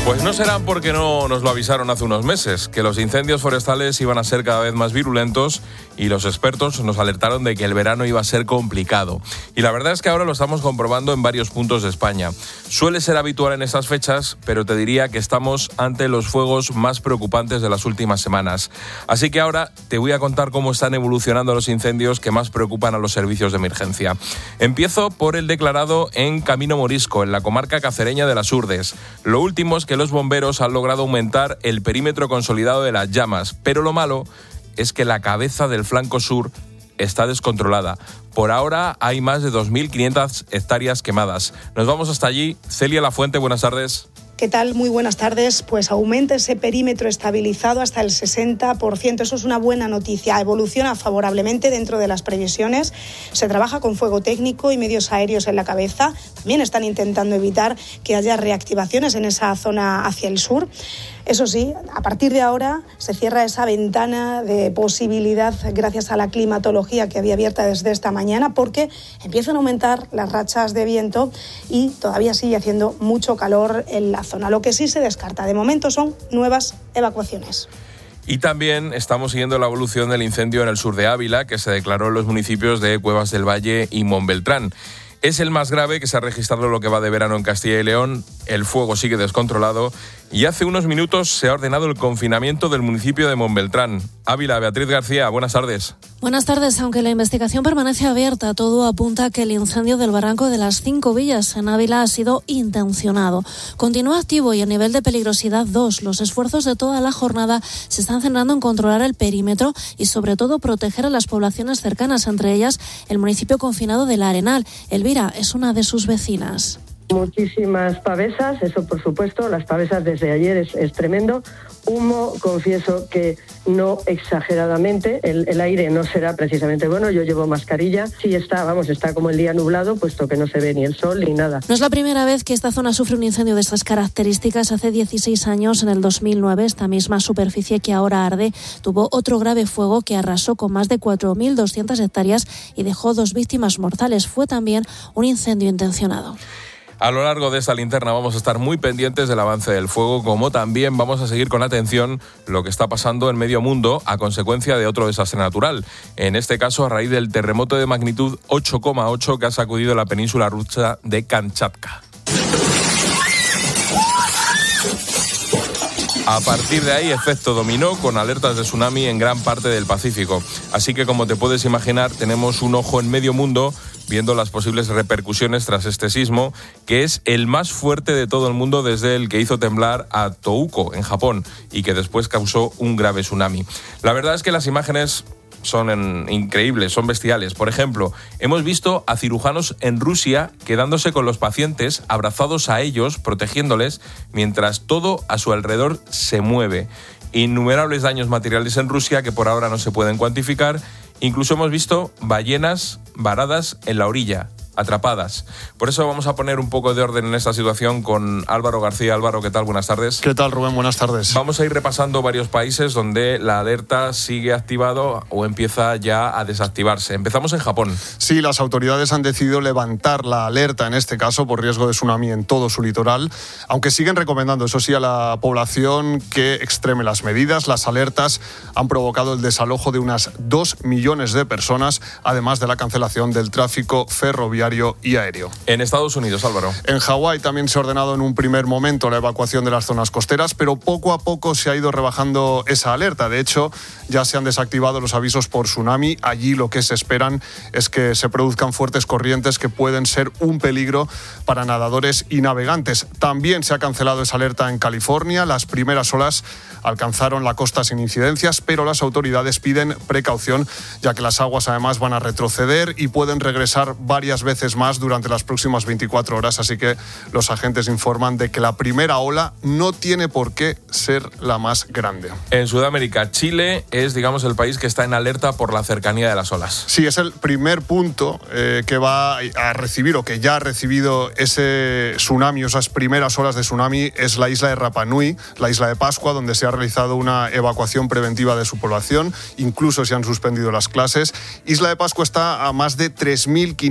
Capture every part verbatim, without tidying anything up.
Pues no serán porque no nos lo avisaron hace unos meses, que los incendios forestales iban a ser cada vez más virulentos y los expertos nos alertaron de que el verano iba a ser complicado. Y la verdad es que ahora lo estamos comprobando en varios puntos de España. Suele ser habitual en estas fechas, pero te diría que estamos ante los fuegos más preocupantes de las últimas semanas. Así que ahora te voy a contar cómo están evolucionando los incendios que más preocupan a los servicios de emergencia. Empiezo por el declarado en Camino Morisco, en la comarca cacereña de las Urdes. Lo último es que los bomberos han logrado aumentar el perímetro consolidado de las llamas, pero lo malo es que la cabeza del flanco sur está descontrolada. Por ahora hay más de dos mil quinientas hectáreas quemadas. Nos vamos hasta allí. Celia Lafuente, buenas tardes. ¿Qué tal? Muy buenas tardes. Pues aumenta ese perímetro estabilizado hasta el sesenta por ciento. Eso es una buena noticia. Evoluciona favorablemente dentro de las previsiones. Se trabaja con fuego técnico y medios aéreos en la cabeza. También están intentando evitar que haya reactivaciones en esa zona hacia el sur. Eso sí, a partir de ahora se cierra esa ventana de posibilidad gracias a la climatología que había abierta desde esta mañana, porque empiezan a aumentar las rachas de viento y todavía sigue haciendo mucho calor en la zona. Lo que sí se descarta de momento son nuevas evacuaciones. Y también estamos siguiendo la evolución del incendio en el sur de Ávila, que se declaró en los municipios de Cuevas del Valle y Montbeltrán. Es el más grave que se ha registrado lo que va de verano en Castilla y León. El fuego sigue descontrolado y hace unos minutos se ha ordenado el confinamiento del municipio de Montbeltrán. Ávila, Beatriz García, buenas tardes. Buenas tardes. Aunque la investigación permanece abierta, todo apunta a que el incendio del barranco de las Cinco Villas en Ávila ha sido intencionado. Continúa activo y a nivel de peligrosidad dos. Los esfuerzos de toda la jornada se están centrando en controlar el perímetro y sobre todo proteger a las poblaciones cercanas, entre ellas el municipio confinado del Arenal. Elvira es una de sus vecinas. Muchísimas pavesas, eso por supuesto, las pavesas desde ayer es, es tremendo. Humo, confieso que no exageradamente, el, el aire no será precisamente bueno, yo llevo mascarilla, sí está, vamos, está como el día nublado, puesto que no se ve ni el sol ni nada. No es la primera vez que esta zona sufre un incendio de estas características. Hace dieciséis años, en el dos mil nueve, esta misma superficie que ahora arde tuvo otro grave fuego que arrasó con más de cuatro mil doscientas hectáreas y dejó dos víctimas mortales. Fue también un incendio intencionado. A lo largo de esta linterna vamos a estar muy pendientes del avance del fuego, como también vamos a seguir con atención lo que está pasando en medio mundo a consecuencia de otro desastre natural. En este caso, a raíz del terremoto de magnitud ocho coma ocho que ha sacudido la península rusa de Kamchatka. A partir de ahí, efecto dominó con alertas de tsunami en gran parte del Pacífico. Así que, como te puedes imaginar, tenemos un ojo en medio mundo viendo las posibles repercusiones tras este sismo, que es el más fuerte de todo el mundo desde el que hizo temblar a Tohoku, en Japón, y que después causó un grave tsunami. La verdad es que las imágenes son en, increíbles, son bestiales. Por ejemplo, hemos visto a cirujanos en Rusia quedándose con los pacientes, abrazados a ellos, protegiéndoles, mientras todo a su alrededor se mueve. Innumerables daños materiales en Rusia que por ahora no se pueden cuantificar. Incluso hemos visto ballenas varadas en la orilla, atrapadas. Por eso vamos a poner un poco de orden en esta situación con Álvaro García. Álvaro, ¿qué tal? Buenas tardes. ¿Qué tal, Rubén? Buenas tardes. Vamos a ir repasando varios países donde la alerta sigue activado o empieza ya a desactivarse. Empezamos en Japón. Sí, las autoridades han decidido levantar la alerta, en este caso, por riesgo de tsunami en todo su litoral, aunque siguen recomendando, eso sí, a la población que extreme las medidas. Las alertas han provocado el desalojo de unas dos millones de personas, además de la cancelación del tráfico ferroviario y aéreo. En Estados Unidos, Álvaro. En Hawái también se ha ordenado en un primer momento la evacuación de las zonas costeras, pero poco a poco se ha ido rebajando esa alerta. De hecho, ya se han desactivado los avisos por tsunami. Allí lo que se esperan es que se produzcan fuertes corrientes que pueden ser un peligro para nadadores y navegantes. También se ha cancelado esa alerta en California. Las primeras olas alcanzaron la costa sin incidencias, pero las autoridades piden precaución, ya que las aguas además van a retroceder y pueden regresar varias veces más durante las próximas veinticuatro horas, así que los agentes informan de que la primera ola no tiene por qué ser la más grande. En Sudamérica, Chile es, digamos, el país que está en alerta por la cercanía de las olas. Sí, es el primer punto eh, que va a recibir o que ya ha recibido ese tsunami, esas primeras olas de tsunami, es la isla de Rapa Nui, la isla de Pascua, donde se ha realizado una evacuación preventiva de su población, incluso se han suspendido las clases. Isla de Pascua está a más de tres mil quinientos kilómetros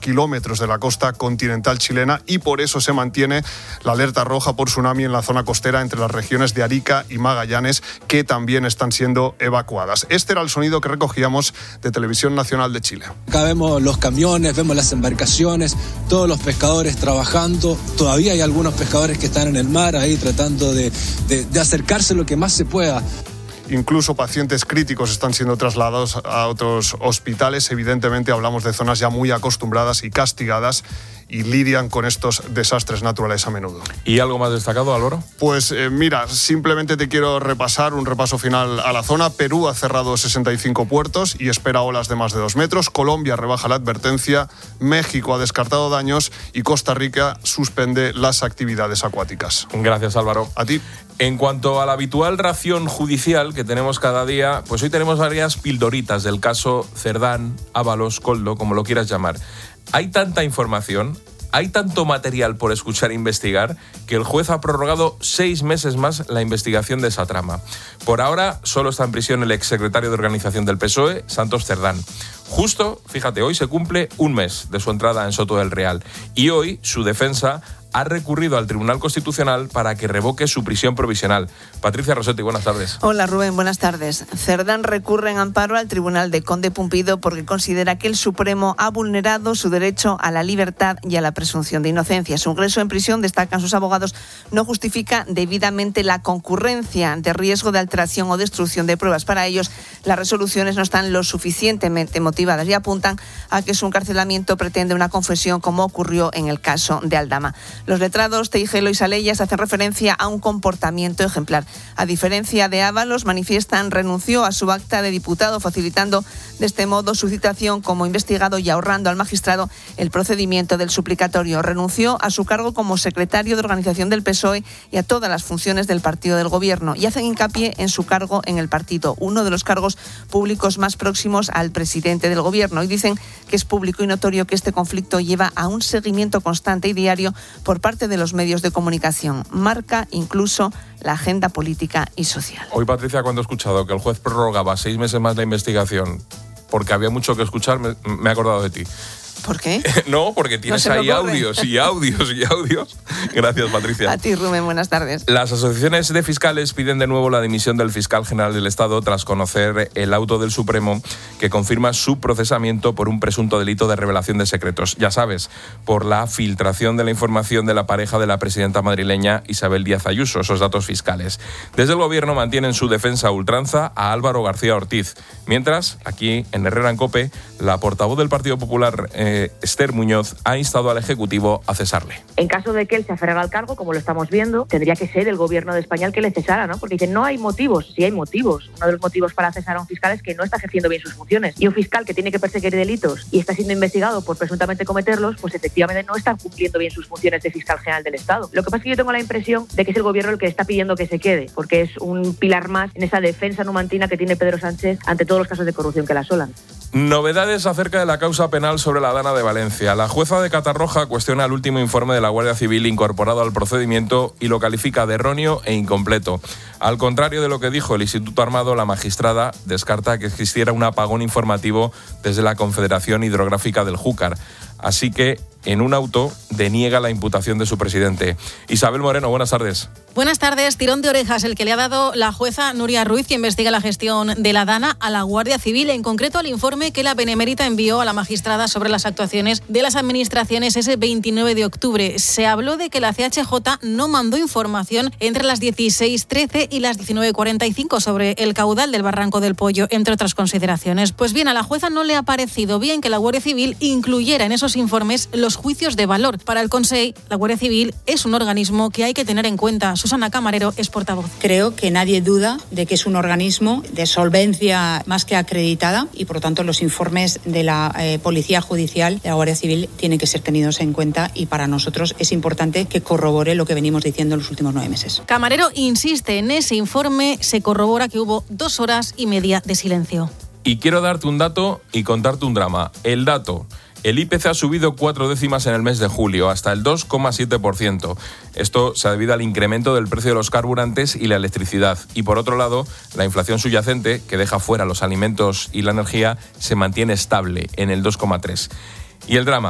kilómetros de la costa continental chilena y por eso se mantiene la alerta roja por tsunami en la zona costera entre las regiones de Arica y Magallanes, que también están siendo evacuadas. Este era el sonido que recogíamos de Televisión Nacional de Chile. Acá vemos los camiones, vemos las embarcaciones, todos los pescadores trabajando. Todavía hay algunos pescadores que están en el mar ahí tratando de, de, de acercarse lo que más se pueda. Incluso pacientes críticos están siendo trasladados a otros hospitales. Evidentemente hablamos de zonas ya muy acostumbradas y castigadas y lidian con estos desastres naturales a menudo. ¿Y algo más destacado, Álvaro? Pues eh, mira, simplemente te quiero repasar un repaso final a la zona. Perú ha cerrado sesenta y cinco puertos y espera olas de más de dos metros. Colombia rebaja la advertencia. México ha descartado daños y Costa Rica suspende las actividades acuáticas. Gracias, Álvaro. A ti. En cuanto a la habitual ración judicial que tenemos cada día, pues hoy tenemos varias pildoritas del caso Cerdán, Ábalos, Koldo, como lo quieras llamar. Hay tanta información, hay tanto material por escuchar e investigar, que el juez ha prorrogado seis meses más la investigación de esa trama. Por ahora, solo está en prisión el exsecretario de Organización del P S O E, Santos Cerdán. Justo, fíjate, hoy se cumple un mes de su entrada en Soto del Real. Y hoy, su defensa ha recurrido al Tribunal Constitucional para que revoque su prisión provisional. Patricia Rossetti, buenas tardes. Hola Rubén, buenas tardes. Cerdán recurre en amparo al Tribunal de Conde Pumpido porque considera que el Supremo ha vulnerado su derecho a la libertad y a la presunción de inocencia. Su ingreso en prisión, destacan sus abogados, no justifica debidamente la concurrencia de riesgo de alteración o destrucción de pruebas. Para ellos, las resoluciones no están lo suficientemente motivadas y apuntan a que su encarcelamiento pretende una confesión como ocurrió en el caso de Aldama. Los letrados Teijelo y Salellas hacen referencia a un comportamiento ejemplar. A diferencia de Ábalos, manifiestan renunció a su acta de diputado, facilitando de este modo su citación como investigado y ahorrando al magistrado el procedimiento del suplicatorio. Renunció a su cargo como secretario de Organización del P S O E y a todas las funciones del partido del Gobierno y hacen hincapié en su cargo en el partido, uno de los cargos públicos más próximos al presidente del Gobierno. Y dicen que es público y notorio que este conflicto lleva a un seguimiento constante y diario por parte de los medios de comunicación. Marca incluso la agenda política y social. Hoy, Patricia, cuando he escuchado que el juez prorrogaba seis meses más la investigación porque había mucho que escuchar, me, me he acordado de ti. ¿Por qué? No, porque tienes no ahí audios y audios y audios. Gracias, Patricia. A ti, Rubén, buenas tardes. Las asociaciones de fiscales piden de nuevo la dimisión del fiscal general del Estado tras conocer el auto del Supremo que confirma su procesamiento por un presunto delito de revelación de secretos. Ya sabes, por la filtración de la información de la pareja de la presidenta madrileña Isabel Díaz Ayuso, esos datos fiscales. Desde el Gobierno mantienen su defensa a ultranza a Álvaro García Ortiz. Mientras, aquí en Herrera en COPE, la portavoz del Partido Popular, eh, Esther Muñoz, ha instado al Ejecutivo a cesarle. En caso de que él se aferrara al cargo, como lo estamos viendo, tendría que ser el Gobierno de España el que le cesara, ¿no? Porque dicen, no hay motivos. Sí hay motivos. Uno de los motivos para cesar a un fiscal es que no está ejerciendo bien sus funciones. Y un fiscal que tiene que perseguir delitos y está siendo investigado por presuntamente cometerlos, pues efectivamente no está cumpliendo bien sus funciones de fiscal general del Estado. Lo que pasa es que yo tengo la impresión de que es el Gobierno el que está pidiendo que se quede, porque es un pilar más en esa defensa numantina que tiene Pedro Sánchez ante todos los casos de corrupción que la asolan. Novedades acerca de la causa penal sobre la Dana de Valencia. La jueza de Catarroja cuestiona el último informe de la Guardia Civil incorporado al procedimiento y lo califica de erróneo e incompleto. Al contrario de lo que dijo el Instituto Armado, la magistrada descarta que existiera un apagón informativo desde la Confederación Hidrográfica del Júcar. Así que, en un auto, deniega la imputación de su presidente. Isabel Moreno, buenas tardes. Buenas tardes. Tirón de orejas el que le ha dado la jueza Nuria Ruiz, que investiga la gestión de la Dana, a la Guardia Civil, en concreto al informe que la Benemérita envió a la magistrada sobre las actuaciones de las administraciones ese veintinueve de octubre. Se habló de que la C H J no mandó información entre las dieciséis trece y las diecinueve cuarenta y cinco sobre el caudal del Barranco del Pollo, entre otras consideraciones. Pues bien, a la jueza no le ha parecido bien que la Guardia Civil incluyera en esos informes los juicios de valor. Para el Consell, la Guardia Civil es un organismo que hay que tener en cuenta. Susana Camarero es portavoz. Creo que nadie duda de que es un organismo de solvencia más que acreditada y, por lo tanto, los informes de la eh, Policía Judicial, de la Guardia Civil, tienen que ser tenidos en cuenta y para nosotros es importante que corrobore lo que venimos diciendo en los últimos nueve meses. Camarero insiste, en ese informe se corrobora que hubo dos horas y media de silencio. Y quiero darte un dato y contarte un drama. El dato: el I P C ha subido cuatro décimas en el mes de julio, hasta el dos coma siete por ciento. Esto se debe al incremento del precio de los carburantes y la electricidad. Y por otro lado, la inflación subyacente, que deja fuera los alimentos y la energía, se mantiene estable en el dos coma tres. Y el drama: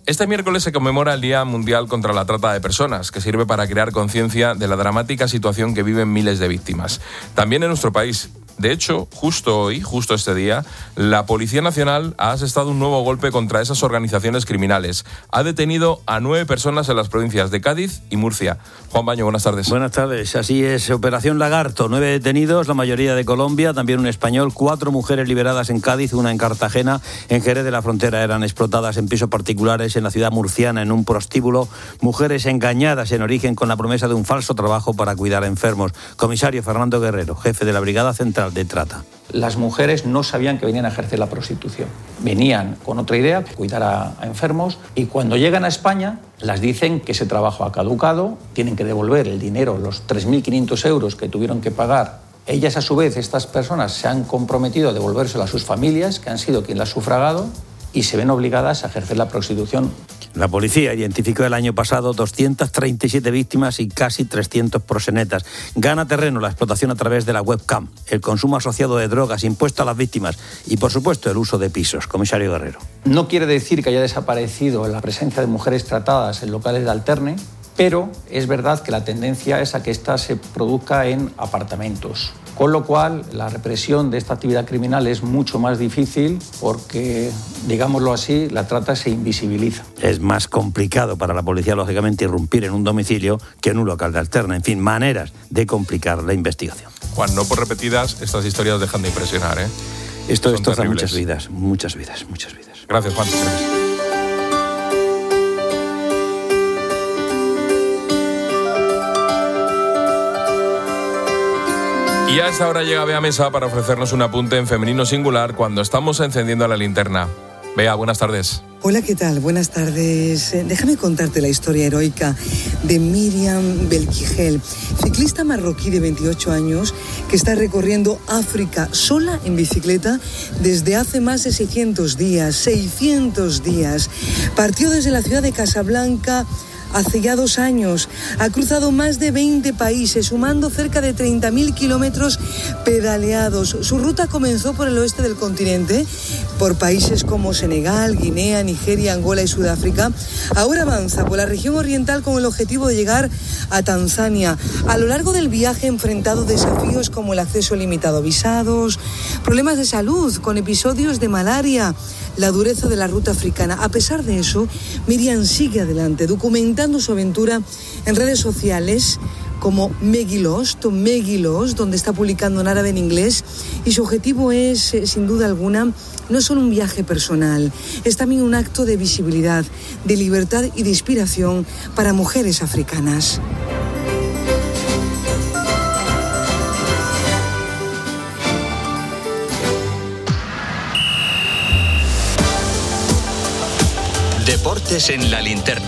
Este miércoles se conmemora el Día Mundial contra la Trata de Personas, que sirve para crear conciencia de la dramática situación que viven miles de víctimas. También en nuestro país. De hecho, justo hoy, justo este día, la Policía Nacional ha asestado un nuevo golpe contra esas organizaciones criminales. Ha detenido a nueve personas en las provincias de Cádiz y Murcia. Juan Baño, buenas tardes. Buenas tardes. Así es, Operación Lagarto. Nueve detenidos, la mayoría de Colombia, también un español, cuatro mujeres liberadas en Cádiz, una en Cartagena. En Jerez de la Frontera eran explotadas en pisos particulares en la ciudad murciana, en un prostíbulo. Mujeres engañadas en origen con la promesa de un falso trabajo para cuidar a enfermos. Comisario Fernando Guerrero, jefe de la Brigada Central de Trata. Las mujeres no sabían que venían a ejercer la prostitución. Venían con otra idea, cuidar a, a enfermos, y cuando llegan a España las dicen que ese trabajo ha caducado, tienen que devolver el dinero, los tres mil quinientos euros que tuvieron que pagar. Ellas, a su vez, estas personas se han comprometido a devolvérselo a sus familias, que han sido quien las ha sufragado, y se ven obligadas a ejercer la prostitución. La policía identificó el año pasado doscientas treinta y siete víctimas y casi trescientos proxenetas. Gana terreno la explotación a través de la webcam, el consumo asociado de drogas impuesto a las víctimas y, por supuesto, el uso de pisos. Comisario Guerrero. No quiere decir que haya desaparecido la presencia de mujeres tratadas en locales de alterne, pero es verdad que la tendencia es a que ésta se produzca en apartamentos. Con lo cual, la represión de esta actividad criminal es mucho más difícil porque, digámoslo así, la trata se invisibiliza. Es más complicado para la policía, lógicamente, irrumpir en un domicilio que en un local de alterna. En fin, maneras de complicar la investigación. Juan, no por repetidas, estas historias dejan de impresionar, ¿eh? Esto destroza muchas vidas, muchas vidas, muchas vidas. Gracias, Juan. Y a esta hora llega Bea Mesa para ofrecernos un apunte en femenino singular cuando estamos encendiendo la linterna. Bea, buenas tardes. Hola, ¿qué tal? Buenas tardes. Déjame contarte la historia heroica de Miriam Belkigel, ciclista marroquí de veintiocho años que está recorriendo África sola en bicicleta desde hace más de seiscientos días. seiscientos días. Partió desde la ciudad de Casablanca hace ya dos años. Ha cruzado más de veinte países, sumando cerca de treinta mil kilómetros pedaleados. Su ruta comenzó por el oeste del continente, por países como Senegal, Guinea, Nigeria, Angola y Sudáfrica. Ahora avanza por la región oriental con el objetivo de llegar a Tanzania. A lo largo del viaje ha enfrentado desafíos como el acceso limitado a visados, problemas de salud con episodios de malaria, la dureza de la ruta africana. A pesar de eso, Miriam sigue adelante, documentando su aventura en redes sociales como Meggy Lost, Meggy Lost, donde está publicando en árabe, en inglés, y su objetivo es, eh, sin duda alguna, no solo un viaje personal, es también un acto de visibilidad, de libertad y de inspiración para mujeres africanas. Deportes en la linterna.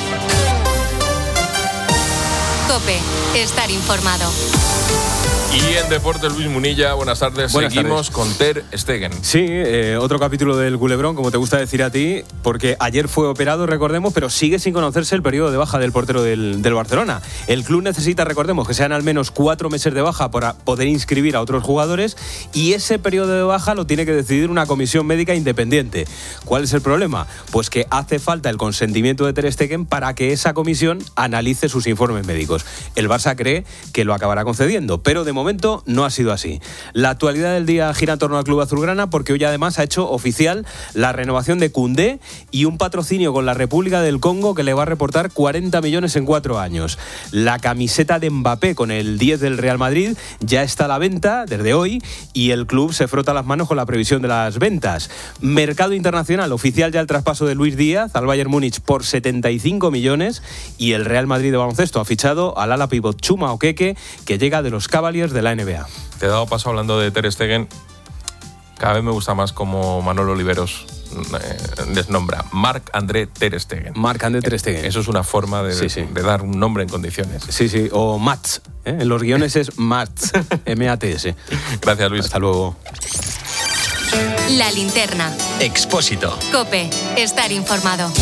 COPE, estar informado. Y en Deportes, Luis Munilla, buenas tardes. Buenas Seguimos tardes. con Ter Stegen. Sí, eh, otro capítulo del culebrón, como te gusta decir a ti, porque ayer fue operado, recordemos, pero sigue sin conocerse el periodo de baja del portero del, del Barcelona. El club necesita, recordemos, que sean al menos cuatro meses de baja para poder inscribir a otros jugadores, y ese periodo de baja lo tiene que decidir una comisión médica independiente. ¿Cuál es el problema? Pues que hace falta el consentimiento de Ter Stegen para que esa comisión analice sus informes médicos. El Barça cree que lo acabará concediendo, pero de momento no ha sido así. La actualidad del día gira en torno al club azulgrana porque hoy además ha hecho oficial la renovación de Koundé y un patrocinio con la República del Congo que le va a reportar cuarenta millones en cuatro años. La camiseta de Mbappé con el diez del Real Madrid ya está a la venta desde hoy y el club se frota las manos con la previsión de las ventas. Mercado internacional, oficial ya el traspaso de Luis Díaz al Bayern Múnich por setenta y cinco millones y el Real Madrid de baloncesto ha fichado al ala pívot Chuma Okeke, que llega de los Cavaliers de la N B A. Te he dado paso hablando de Ter Stegen. Cada vez me gusta más como Manolo Oliveros eh, desnombra. Marc-André Ter Stegen. Marc-André Ter Stegen. Eso es una forma de, sí, sí. de dar un nombre en condiciones. Sí, sí. O Mats. ¿eh? En los guiones es Mats. M A T S. Gracias, Luis. Hasta luego. La linterna. Expósito. COPE, estar informado.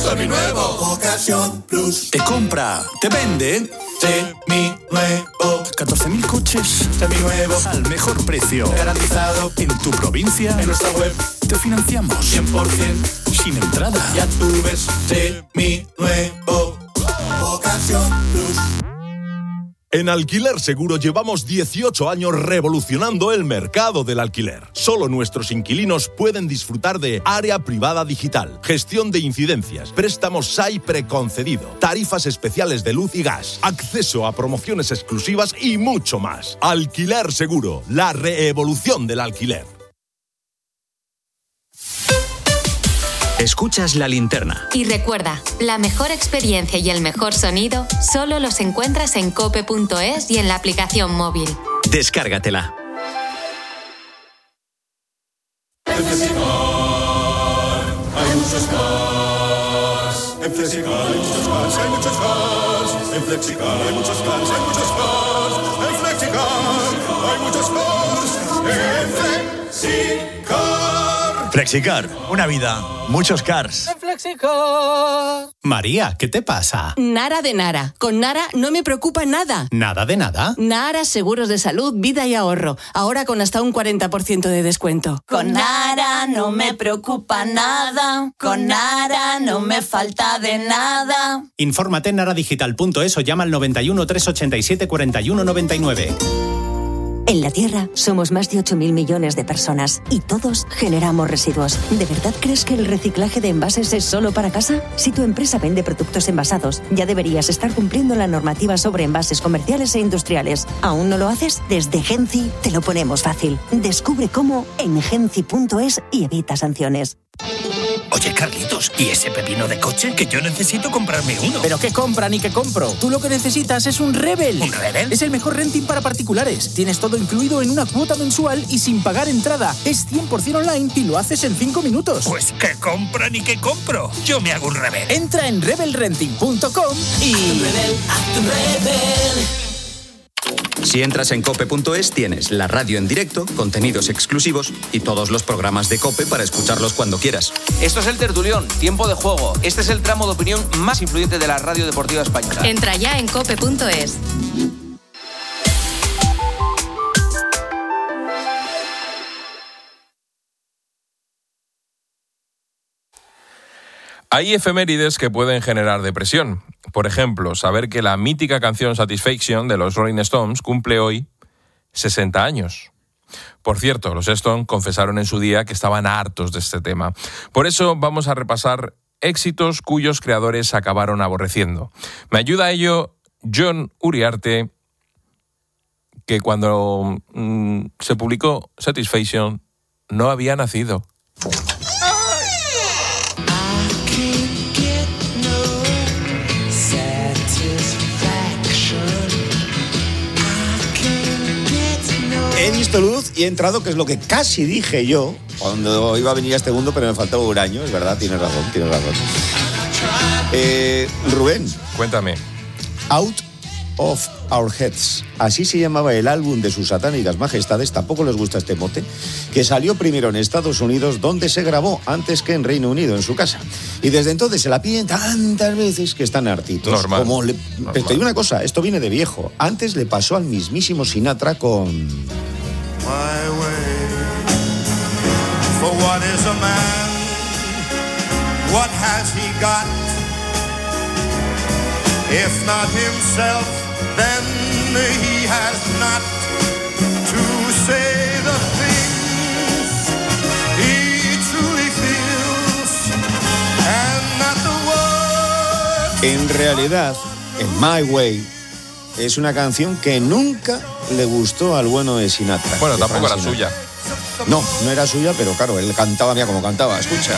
Seminuevo Ocasión Plus. Te compra, te vende. Seminuevo catorce mil coches seminuevos al mejor precio. Garantizado en tu provincia. En nuestra web te financiamos cien por ciento sin entrada. Ya tú ves, seminuevo. Ocasión Plus. En Alquiler Seguro llevamos dieciocho años revolucionando el mercado del alquiler. Solo nuestros inquilinos pueden disfrutar de área privada digital, gestión de incidencias, préstamos S A I preconcedido, tarifas especiales de luz y gas, acceso a promociones exclusivas y mucho más. Alquiler Seguro, la reevolución del alquiler. Escuchas La Linterna. Y recuerda, la mejor experiencia y el mejor sonido solo los encuentras en cope punto es y en la aplicación móvil. Descárgatela. En Flexicar hay muchos cars. En Flexicar hay muchos cars, hay muchos cars. En Flexicar hay muchos cars, hay muchos cars. En Flexicar hay muchos cars. En Flexicar. Flexicar, una vida, muchos cars. Flexicar. María, ¿qué te pasa? Nara de Nara. Con Nara no me preocupa nada. ¿Nada de nada? Nara Seguros de Salud, Vida y Ahorro. Ahora con hasta un cuarenta por ciento de descuento. Con Nara no me preocupa nada. Con Nara no me falta de nada. Infórmate en naradigital punto es o llama al noventa y uno, trescientos ochenta y siete, cuarenta y uno noventa y nueve. En la Tierra somos más de ocho mil millones de personas y todos generamos residuos. ¿De verdad crees que el reciclaje de envases es solo para casa? Si tu empresa vende productos envasados, ya deberías estar cumpliendo la normativa sobre envases comerciales e industriales. ¿Aún no lo haces? Desde Genci te lo ponemos fácil. Descubre cómo en genci punto es y evita sanciones. Oye, Carlitos, ¿y ese pepino de coche? Que yo necesito comprarme uno. ¿Pero qué compra ni qué compro? Tú lo que necesitas es un Rebel. ¿Un Rebel? Es el mejor renting para particulares. Tienes todo incluido en una cuota mensual y sin pagar entrada. Es cien por ciento online y lo haces en cinco minutos. Pues ¿qué compra ni qué compro? Yo me hago un Rebel. Entra en rebel renting punto com y... Haz tu Rebel, haz tu Rebel. Si entras en cope punto es, tienes la radio en directo, contenidos exclusivos y todos los programas de COPE para escucharlos cuando quieras. Esto es El Tertulión, tiempo de juego. Este es el tramo de opinión más influyente de la radio deportiva española. Entra ya en cope punto es. Hay efemérides que pueden generar depresión. Por ejemplo, saber que la mítica canción Satisfaction de los Rolling Stones cumple hoy sesenta años. Por cierto, los Stones confesaron en su día que estaban hartos de este tema. Por eso vamos a repasar éxitos cuyos creadores acabaron aborreciendo. Me ayuda a ello John Uriarte, que cuando mmm, se publicó Satisfaction no había nacido. He visto luz y he entrado, que es lo que casi dije yo cuando iba a venir a este mundo, pero me faltaba un año, es verdad, tienes razón, tienes razón. Eh, Rubén. Cuéntame. Out of Our Heads, así se llamaba el álbum de sus satánicas majestades, tampoco les gusta este mote, que salió primero en Estados Unidos, donde se grabó antes que en Reino Unido, en su casa. Y desde entonces se la piden tantas veces que están hartitos. Normal. Como le... Normal. Pero te digo una cosa, esto viene de viejo. Antes le pasó al mismísimo Sinatra con... My way. For what is a man? What has he got? If not himself, then he has not to say the things he truly feels and not the words. En realidad, en My Way es una canción que nunca le gustó al bueno de Sinatra. Bueno, de tampoco Frank era Sinatra. suya. No, no era suya, pero claro, él cantaba, mira como cantaba, escucha.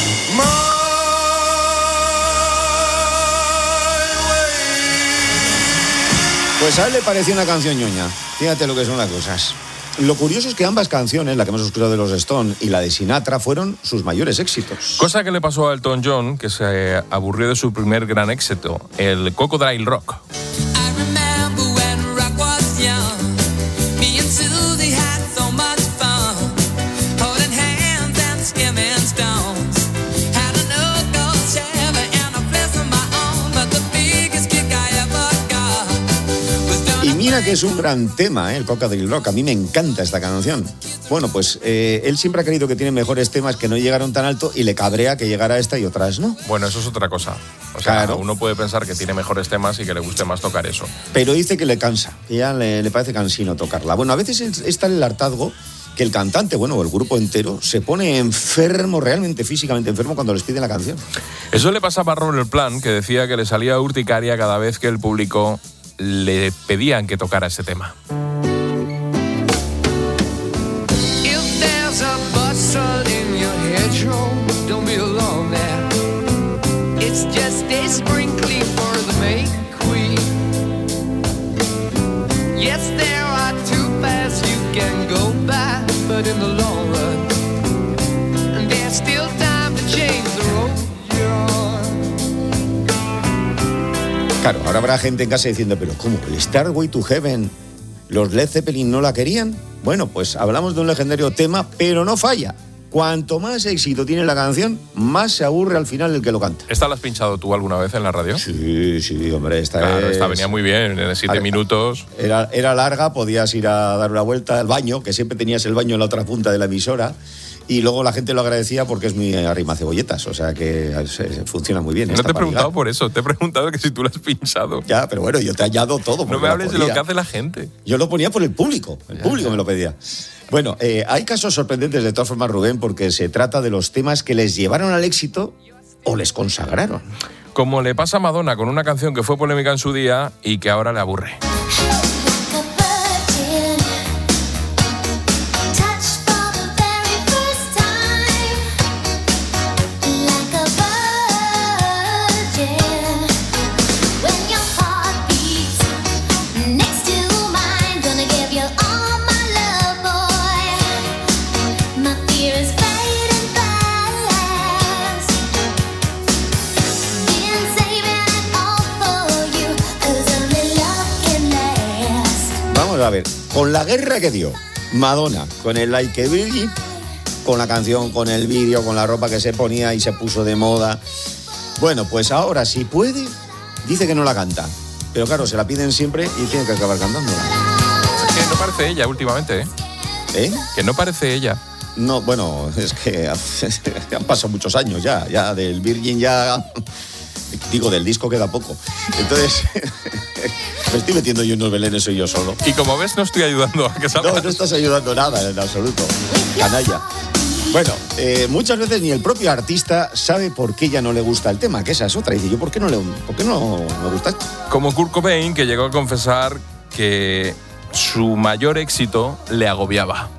Pues a él le pareció una canción ñoña. Fíjate lo que son las cosas. Lo curioso es que ambas canciones, la que hemos escuchado de los Stones y la de Sinatra, fueron sus mayores éxitos. Cosa que le pasó a Elton John, que se aburrió de su primer gran éxito, el Crocodile Rock. Mira que es un gran tema, ¿eh? El Cocodrilo Rock. A mí me encanta esta canción. Bueno, pues eh, él siempre ha creído que tiene mejores temas que no llegaron tan alto y le cabrea que llegara esta y otras no. Bueno, eso es otra cosa. O sea, claro, uno puede pensar que tiene mejores temas y que le guste más tocar eso. Pero dice que le cansa, que ya le, le parece cansino tocarla. Bueno, a veces está el hartazgo que el cantante, bueno, o el grupo entero, se pone enfermo, realmente físicamente enfermo, cuando les piden la canción. Eso le pasaba a Robert Plant, que decía que le salía urticaria cada vez que el público le pedían que tocara ese tema. Claro, ahora habrá gente en casa diciendo, pero ¿cómo? ¿El Starway to Heaven, los Led Zeppelin no la querían? Bueno, pues hablamos de un legendario tema, pero no falla. Cuanto más éxito tiene la canción, más se aburre al final el que lo canta. ¿Esta la has pinchado tú alguna vez en la radio? Sí, sí, hombre, esta claro, es... esta venía muy bien, en siete minutos. Era, era larga, podías ir a dar una vuelta al baño, que siempre tenías el baño en la otra punta de la emisora, y luego la gente lo agradecía porque es muy arrima cebolletas, o sea que se, se funciona muy bien. No te he preguntado por eso, te he preguntado que si tú lo has pinchado. Ya, pero bueno, yo te añado todo. No me hables de lo que hace la gente. Yo lo ponía por el público, el público me lo pedía. Bueno, eh, hay casos sorprendentes de todas formas, Rubén, porque se trata de los temas que les llevaron al éxito o les consagraron. Como le pasa a Madonna con una canción que fue polémica en su día y que ahora le aburre. A ver, con la guerra que dio Madonna, con el Like a Virgin, con la canción, con el vídeo, con la ropa que se ponía y se puso de moda. Bueno, pues ahora si puede, dice que no la canta. Pero claro, se la piden siempre y tiene que acabar cantándola. Es que no parece ella últimamente, ¿eh? ¿Eh? Que no parece ella. No, bueno, es que han pasado muchos años ya, ya del Virgin ya... Digo, del disco queda poco. Entonces, me estoy metiendo yo en unos belenes, soy yo solo. Y como ves, no estoy ayudando a que salga. No, no estás ayudando nada, en absoluto. Canalla. Bueno, eh, muchas veces ni el propio artista sabe por qué ya no le gusta el tema, que esa es otra. Y dice, ¿yo por qué no, le, por qué no me gusta esto? Como Kurt Cobain, que llegó a confesar que su mayor éxito le agobiaba.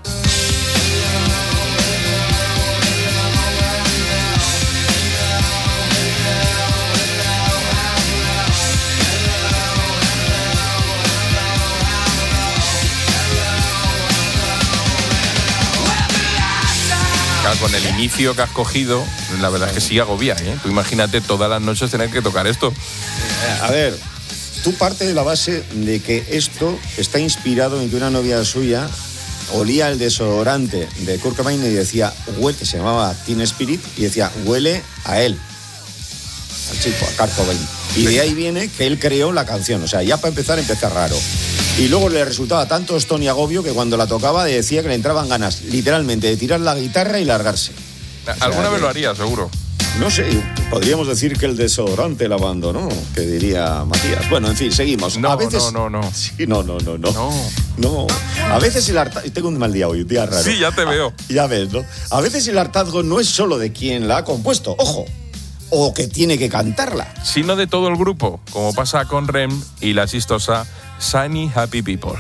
Con el inicio que has cogido, la verdad es que sí agobia, ¿eh? Tú imagínate todas las noches tener que tocar esto. A ver, tú parte de la base de que esto está inspirado en que una novia suya olía el desodorante de Kurt Cobain y decía, huele, que se llamaba Teen Spirit, y decía, huele a él, al chico, a Kurt Cobain. Y de ahí viene que él creó la canción. O sea, ya para empezar, empieza raro. Y luego le resultaba tanto estón y agobio que cuando la tocaba decía que le entraban ganas, literalmente, de tirar la guitarra y largarse. Alguna o sea, vez lo haría, seguro. No sé, podríamos decir que el desodorante la abandonó, que diría Matías. Bueno, en fin, seguimos. No, a veces... no, no, no. Sí, no, no, no, no. No. No. A veces el hartazgo... Tengo un mal día hoy, un día raro. Sí, ya te veo. Ah, ya ves, ¿no? A veces el hartazgo no es solo de quien la ha compuesto, ojo, o que tiene que cantarla, sino de todo el grupo, como pasa con Rem y la chistosa Sunny Happy People.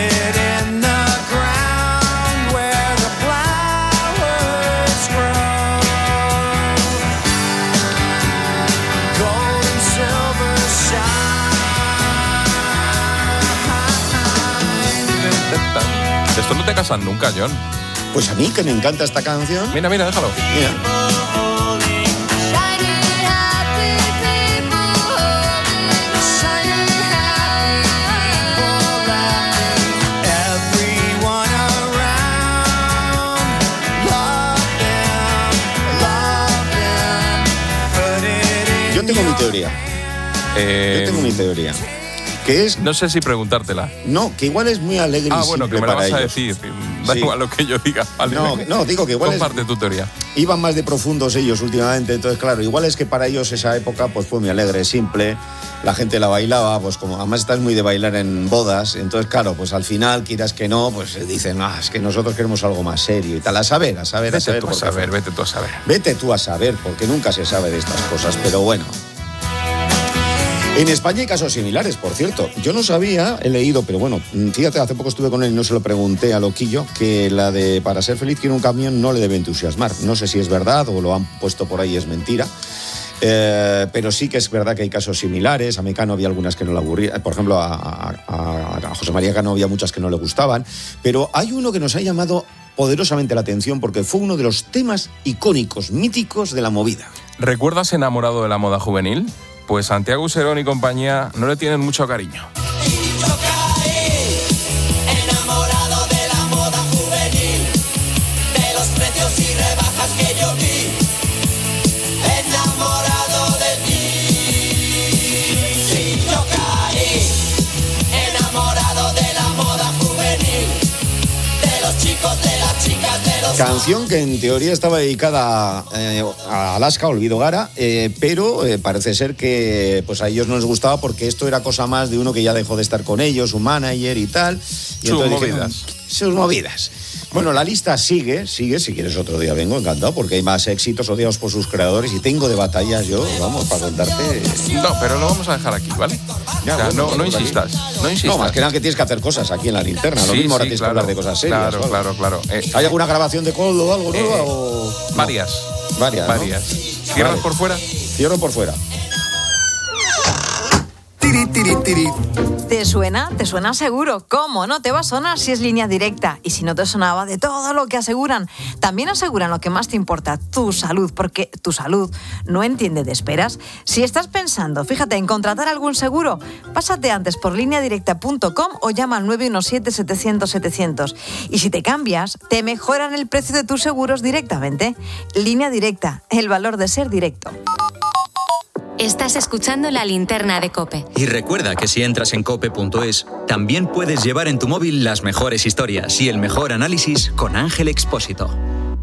Esto no te casan nunca, John. Pues a mí que me encanta esta canción. Mira, mira, déjalo. Mira. Yo tengo mi teoría. Eh... Yo tengo mi teoría. que es... No sé si preguntártela. No, que igual es muy alegre Ah, y bueno, simple que me la para vas a ellos. decir. Da Sí. igual lo que yo diga. Vale, No, venga. no, digo que igual es- Comparte tu teoría. Iban más de profundos ellos últimamente, entonces claro, igual es que para ellos esa época pues fue muy alegre, simple, la gente la bailaba, pues como además estás muy de bailar en bodas, entonces claro, pues al final, quieras que no, pues dicen, ah, es que nosotros queremos algo más serio y tal, a saber, a saber, a Vete saber. tú a por qué saber, fue. vete tú a saber. Vete tú a saber, porque nunca se sabe de estas cosas, pero bueno. En España hay casos similares, por cierto. Yo no sabía, he leído, pero bueno, fíjate, hace poco estuve con él y no se lo pregunté a Loquillo, que la de para ser feliz quiere un camión no le debe entusiasmar. No sé si es verdad o lo han puesto por ahí, es mentira. Eh, pero sí que es verdad que hay casos similares. A Mecano había algunas que no le aburrían. Por ejemplo, a, a, a José María Cano había muchas que no le gustaban. Pero hay uno que nos ha llamado poderosamente la atención porque fue uno de los temas icónicos, míticos de la movida. ¿Recuerdas Enamorado de la moda juvenil? Pues Santiago Userón y compañía no le tienen mucho cariño. Enamorado de la moda juvenil, de los precios y rebajas que yo vi, enamorado de ti. Sí, yo caí, enamorado de la moda juvenil, de los chicos, de las chicas, de los... Canción que en teoría estaba dedicada eh, a Alaska, Olvido Gara, eh, pero eh, parece ser que pues a ellos no les gustaba porque esto era cosa más de uno que ya dejó de estar con ellos, un manager y tal. Y Sus entonces movidas. dijeron, sus movidas. Bueno, la lista sigue, sigue, si quieres otro día vengo, encantado, porque hay más éxitos odiados por sus creadores y tengo de batallas yo, vamos, para contarte. No, pero lo vamos a dejar aquí, ¿vale? Ya, o sea, bueno, no, no bueno, insistas, no insistas. No, más que nada que tienes que hacer cosas aquí en la linterna, lo Sí, mismo ahora sí, tienes claro, que hablar de cosas serias. Claro, o algo. claro, claro. Eh, ¿Hay alguna grabación de Coldo o algo nueva? Eh, o... Varias. Varias, ¿no? Varias. ¿Cierras Vale. por fuera? Cierro por fuera. Tiri, tiri, tiri. ¿Te suena? ¿Te suena seguro? ¿Cómo no te va a sonar si es Línea Directa? Y si no te sonaba de todo lo que aseguran, también aseguran lo que más te importa, tu salud, porque tu salud no entiende de esperas. Si estás pensando, fíjate, en contratar algún seguro, pásate antes por línea directa punto com o llama al nueve uno siete, setecientos, setecientos. Y si te cambias, te mejoran el precio de tus seguros directamente. Línea Directa, el valor de ser directo. Estás escuchando La Linterna de COPE. Y recuerda que si entras en cope punto es, también puedes llevar en tu móvil las mejores historias y el mejor análisis con Ángel Expósito.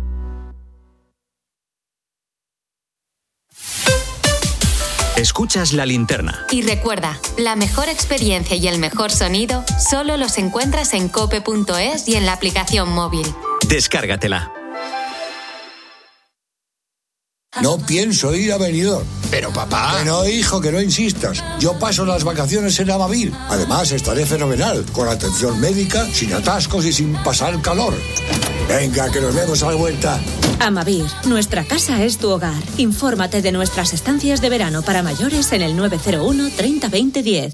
Escuchas La Linterna. Y recuerda, la mejor experiencia y el mejor sonido solo los encuentras en cope punto es y en la aplicación móvil. Descárgatela. No pienso ir a Benidorm. Pero papá... Que no, hijo, que no insistas. Yo paso las vacaciones en Amavir. Además, estaré fenomenal, con atención médica, sin atascos y sin pasar calor. Venga, que nos vemos a la vuelta. Amavir, nuestra casa es tu hogar. Infórmate de nuestras estancias de verano para mayores en el nueve cero uno, treinta, veinte, diez.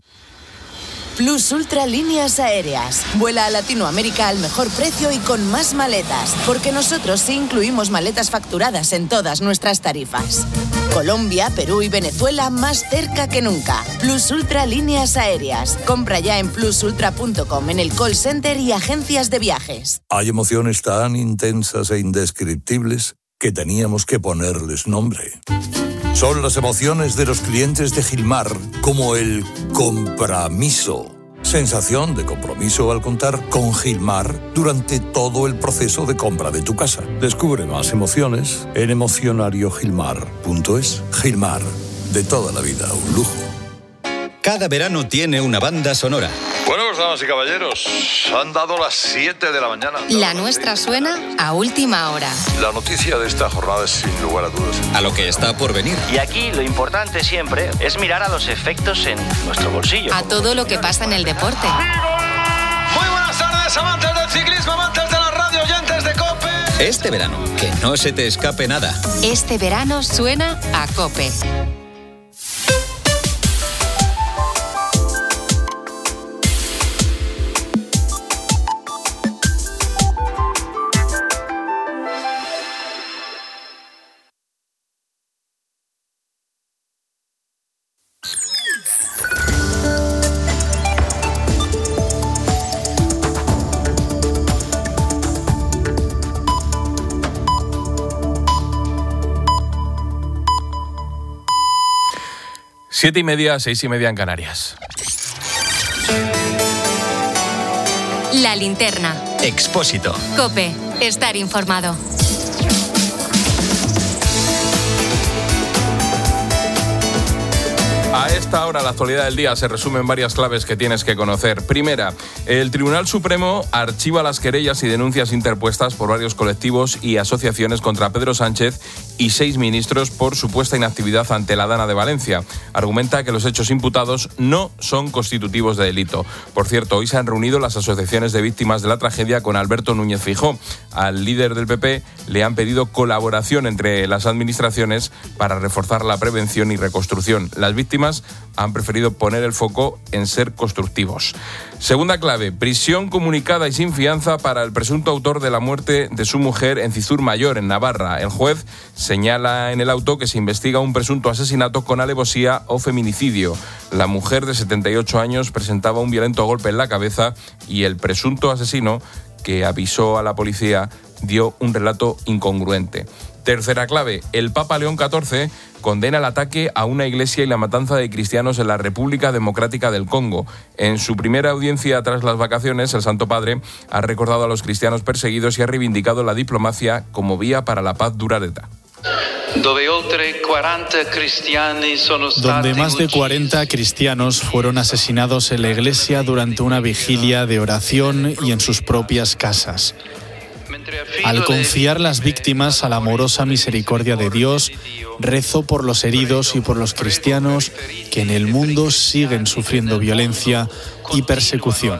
Plus Ultra Líneas Aéreas. Vuela a Latinoamérica al mejor precio y con más maletas, porque nosotros sí incluimos maletas facturadas en todas nuestras tarifas. Colombia, Perú y Venezuela más cerca que nunca. Plus Ultra Líneas Aéreas. Compra ya en plus ultra punto com, en el call center y agencias de viajes. Hay emociones tan intensas e indescriptibles que teníamos que ponerles nombre. Son las emociones de los clientes de Gilmar, como el compromiso. Sensación de compromiso al contar con Gilmar durante todo el proceso de compra de tu casa. Descubre más emociones en emocionario gilmar punto es. Gilmar, de toda la vida, un lujo. Cada verano tiene una banda sonora. Bueno, pues damas y caballeros, han dado las siete de la mañana. La nuestra suena a última hora. La noticia de esta jornada es sin lugar a dudas. A lo que está por venir. Y aquí lo importante siempre es mirar a los efectos en nuestro bolsillo. A todo lo que pasa en el deporte. Muy buenas tardes, amantes del ciclismo, amantes de la radio, oyentes de COPE. Este verano, que no se te escape nada. Este verano suena a COPE. Siete y media, seis y media en Canarias. La linterna. Expósito. COPE. Estar informado. A esta hora, la actualidad del día se resume en varias claves que tienes que conocer. Primera, el Tribunal Supremo archiva las querellas y denuncias interpuestas por varios colectivos y asociaciones contra Pedro Sánchez y seis ministros por supuesta inactividad ante la Dana de Valencia. Argumenta que los hechos imputados no son constitutivos de delito. Por cierto, hoy se han reunido las asociaciones de víctimas de la tragedia con Alberto Núñez Feijóo. Al líder del P P le han pedido colaboración entre las administraciones para reforzar la prevención y reconstrucción. Las víctimas han preferido poner el foco en ser constructivos. Segunda clave, prisión comunicada y sin fianza para el presunto autor de la muerte de su mujer en Cizur Mayor, en Navarra. El juez señala en el auto que se investiga un presunto asesinato con alevosía o feminicidio. La mujer de setenta y ocho años presentaba un violento golpe en la cabeza y el presunto asesino, que avisó a la policía, dio un relato incongruente. Tercera clave, el Papa León catorce condena el ataque a una iglesia y la matanza de cristianos en la República Democrática del Congo. En su primera audiencia tras las vacaciones, el Santo Padre ha recordado a los cristianos perseguidos y ha reivindicado la diplomacia como vía para la paz duradera. Donde más de cuarenta cristianos fueron asesinados en la iglesia durante una vigilia de oración y en sus propias casas. Al confiar las víctimas a la amorosa misericordia de Dios, rezo por los heridos y por los cristianos que en el mundo siguen sufriendo violencia y persecución.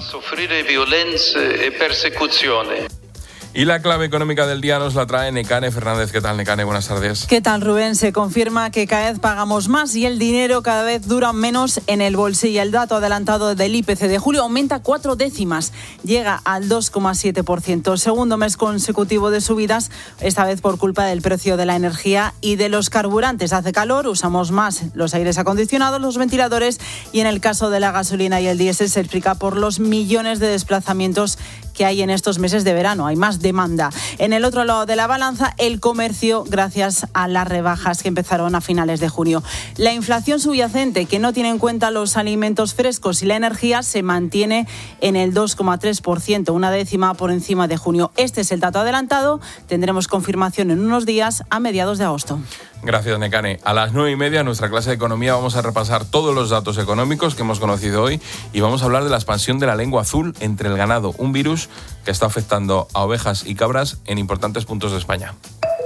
Y la clave económica del día nos la trae Nekane Fernández. ¿Qué tal, Nekane? Buenas tardes. ¿Qué tal, Rubén? Se confirma que cada vez pagamos más y el dinero cada vez dura menos en el bolsillo. El dato adelantado del I P C de julio aumenta cuatro décimas, llega al dos coma siete por ciento. Segundo mes consecutivo de subidas, esta vez por culpa del precio de la energía y de los carburantes. Hace calor, usamos más los aires acondicionados, los ventiladores y en el caso de la gasolina y el diésel se explica por los millones de desplazamientos que hay en estos meses de verano. Hay más demanda. En el otro lado de la balanza, el comercio, gracias a las rebajas que empezaron a finales de junio. La inflación subyacente, que no tiene en cuenta los alimentos frescos y la energía, se mantiene en el dos coma tres por ciento, una décima por encima de junio. Este es el dato adelantado. Tendremos confirmación en unos días, a mediados de agosto. Gracias, Nekane. A las nueve y media, en nuestra clase de economía, vamos a repasar todos los datos económicos que hemos conocido hoy y vamos a hablar de la expansión de la lengua azul entre el ganado, un virus que está afectando a ovejas y cabras en importantes puntos de España.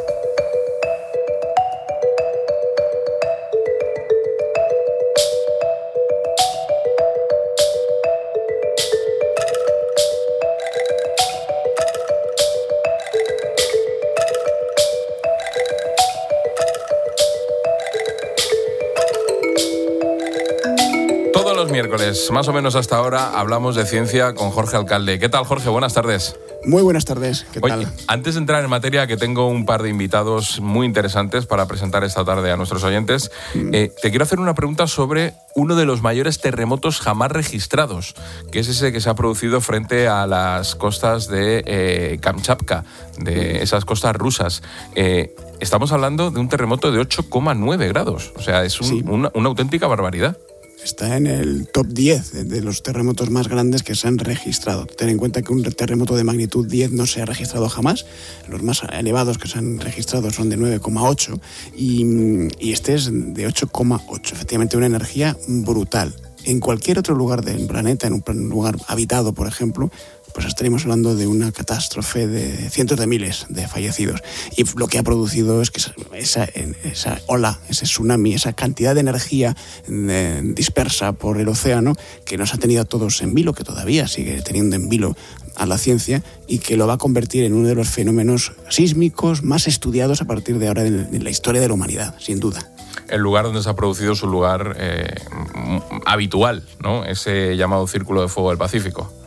Miércoles, más o menos hasta ahora, hablamos de ciencia con Jorge Alcalde. ¿Qué tal, Jorge? Buenas tardes. Muy buenas tardes. ¿Qué Oye, tal? Antes de entrar en materia, que tengo un par de invitados muy interesantes para presentar esta tarde a nuestros oyentes, mm. eh, te quiero hacer una pregunta sobre uno de los mayores terremotos jamás registrados, que es ese que se ha producido frente a las costas de eh, Kamchatka, de esas costas rusas. Eh, estamos hablando de un terremoto de ocho coma nueve grados, o sea, es un, sí. una, una auténtica barbaridad. Está en el top diez de los terremotos más grandes que se han registrado. Ten en cuenta que un terremoto de magnitud diez no se ha registrado jamás. Los más elevados que se han registrado son de nueve coma ocho y, y este es de ocho coma ocho. Efectivamente, una energía brutal. En cualquier otro lugar del planeta, en un lugar habitado, por ejemplo, pues estaríamos hablando de una catástrofe de cientos de miles de fallecidos. Y lo que ha producido es que esa, esa ola, ese tsunami, esa cantidad de energía eh, dispersa por el océano, que nos ha tenido a todos en vilo, que todavía sigue teniendo en vilo a la ciencia, y que lo va a convertir en uno de los fenómenos sísmicos más estudiados a partir de ahora en, en la historia de la humanidad, sin duda. El lugar donde se ha producido es un lugar eh, habitual, ¿no? Ese llamado Círculo de Fuego del Pacífico.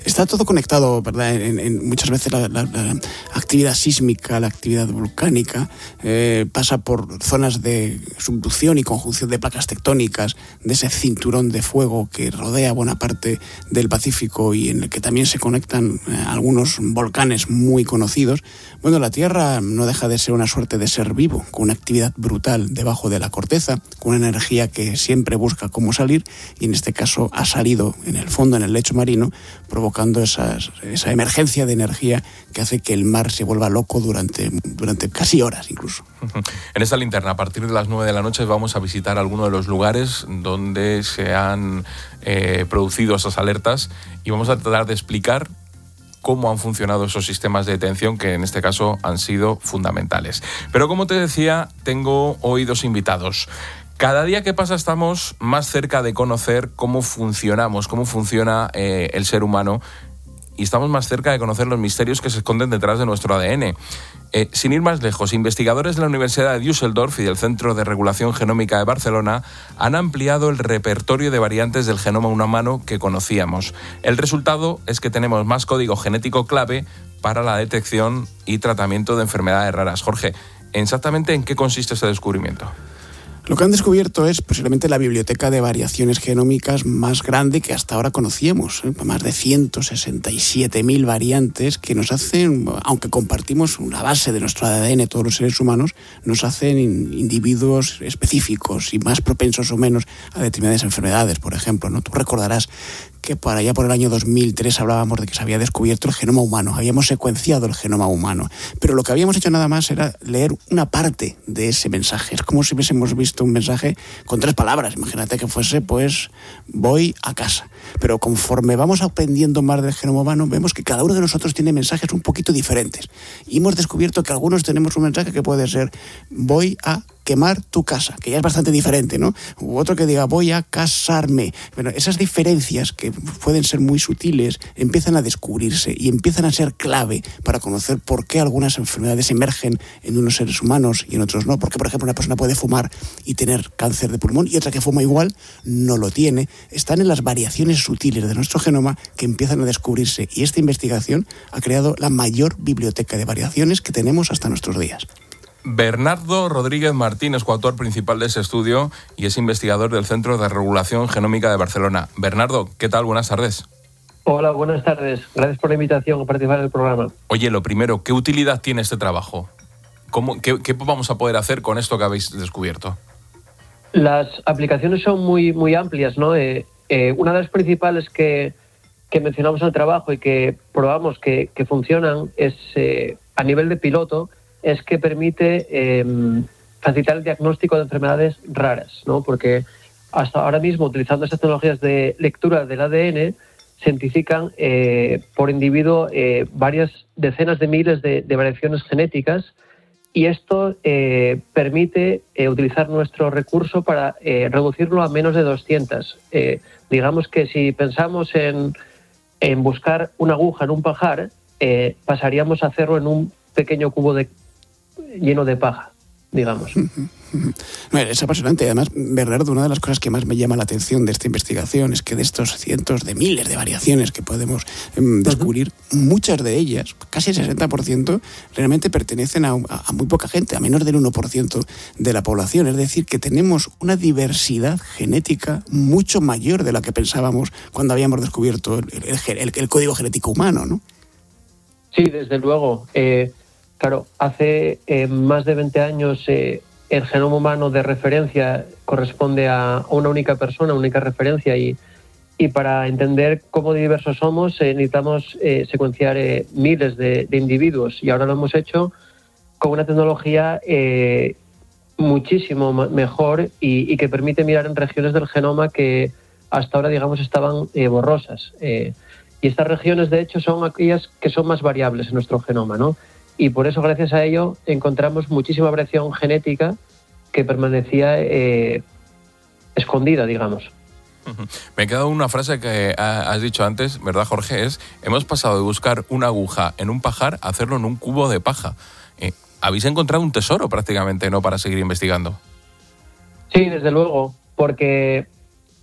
Está todo conectado, ¿verdad? En, en muchas veces la, la, la actividad sísmica, la actividad volcánica, eh, pasa por zonas de subducción y conjunción de placas tectónicas, de ese cinturón de fuego que rodea buena parte del Pacífico y en el que también se conectan eh, algunos volcanes muy conocidos. Bueno, la Tierra no deja de ser una suerte de ser vivo, con una actividad brutal debajo de la corteza, con una energía que siempre busca cómo salir, y en este caso ha salido en el fondo, en el lecho marino, provocando esas, esa emergencia de energía que hace que el mar se vuelva loco durante, durante casi horas incluso. En esta linterna, a partir de las nueve de la noche, vamos a visitar algunos de los lugares donde se han eh, producido esas alertas y vamos a tratar de explicar cómo han funcionado esos sistemas de detención, que en este caso han sido fundamentales. Pero como te decía, tengo hoy dos invitados. Cada día que pasa estamos más cerca de conocer cómo funcionamos, cómo funciona eh, el ser humano, y estamos más cerca de conocer los misterios que se esconden detrás de nuestro A D N. Eh, sin ir más lejos, investigadores de la Universidad de Düsseldorf y del Centro de Regulación Genómica de Barcelona han ampliado el repertorio de variantes del genoma humano que conocíamos. El resultado es que tenemos más código genético clave para la detección y tratamiento de enfermedades raras. Jorge, ¿exactamente en qué consiste este descubrimiento? Lo que han descubierto es posiblemente la biblioteca de variaciones genómicas más grande que hasta ahora conocíamos, ¿eh? Más de ciento sesenta y siete mil variantes que nos hacen, aunque compartimos una base de nuestro A D N todos los seres humanos, nos hacen individuos específicos y más propensos o menos a determinadas enfermedades, por ejemplo, ¿no? Tú recordarás que por allá por el año dos mil tres hablábamos de que se había descubierto el genoma humano, habíamos secuenciado el genoma humano, pero lo que habíamos hecho nada más era leer una parte de ese mensaje. Es como si hubiésemos visto un mensaje con tres palabras. Imagínate que fuese, pues, voy a casa. Pero conforme vamos aprendiendo más del genoma humano, vemos que cada uno de nosotros tiene mensajes un poquito diferentes. Y hemos descubierto que algunos tenemos un mensaje que puede ser, voy a quemar tu casa, que ya es bastante diferente, ¿no? U otro que diga, voy a casarme. Bueno, esas diferencias que pueden ser muy sutiles empiezan a descubrirse y empiezan a ser clave para conocer por qué algunas enfermedades emergen en unos seres humanos y en otros no. Porque, por ejemplo, una persona puede fumar y tener cáncer de pulmón y otra que fuma igual no lo tiene. Están en las variaciones sutiles de nuestro genoma que empiezan a descubrirse, y esta investigación ha creado la mayor biblioteca de variaciones que tenemos hasta nuestros días. Bernardo Rodríguez Martín es coautor principal de ese estudio y es investigador del Centro de Regulación Genómica de Barcelona. Bernardo, ¿qué tal? Buenas tardes. Hola, buenas tardes. Gracias por la invitación a participar en el programa. Oye, lo primero, ¿qué utilidad tiene este trabajo? ¿Cómo, qué, ¿Qué vamos a poder hacer con esto que habéis descubierto? Las aplicaciones son muy, muy amplias, ¿no? Eh, eh, una de las principales que, que mencionamos en el trabajo y que probamos que, que funcionan es eh, a nivel de piloto, es que permite eh, facilitar el diagnóstico de enfermedades raras, ¿no? Porque hasta ahora mismo, utilizando estas tecnologías de lectura del A D N, se identifican eh, por individuo eh, varias decenas de miles de, de variaciones genéticas, y esto eh, permite eh, utilizar nuestro recurso para eh, reducirlo a menos de doscientas. Eh, digamos que si pensamos en, en buscar una aguja en un pajar, eh, pasaríamos a hacerlo en un pequeño cubo de lleno de paja, digamos. Es apasionante. Además, Bernardo, una de las cosas que más me llama la atención de esta investigación es que de estos cientos de miles de variaciones que podemos eh, descubrir, uh-huh. muchas de ellas, casi el sesenta por ciento, realmente pertenecen a, a, a muy poca gente, a menos del uno por ciento de la población. Es decir, que tenemos una diversidad genética mucho mayor de la que pensábamos cuando habíamos descubierto el, el, el, el código genético humano, ¿no? Sí, desde luego. Eh, claro, hace eh, más de veinte años eh, el genoma humano de referencia corresponde a una única persona, una única referencia, y, y para entender cómo diversos somos eh, necesitamos eh, secuenciar eh, miles de, de individuos, y ahora lo hemos hecho con una tecnología eh, muchísimo mejor y, y que permite mirar en regiones del genoma que hasta ahora, digamos, estaban eh, borrosas. Eh, y estas regiones, de hecho, son aquellas que son más variables en nuestro genoma, ¿no? Y por eso, gracias a ello, encontramos muchísima variación genética que permanecía eh, escondida, digamos. Me ha quedado una frase que has dicho antes, ¿verdad, Jorge? Es, hemos pasado de buscar una aguja en un pajar a hacerlo en un cubo de paja. Eh, habéis encontrado un tesoro prácticamente, ¿no?, para seguir investigando. Sí, desde luego, porque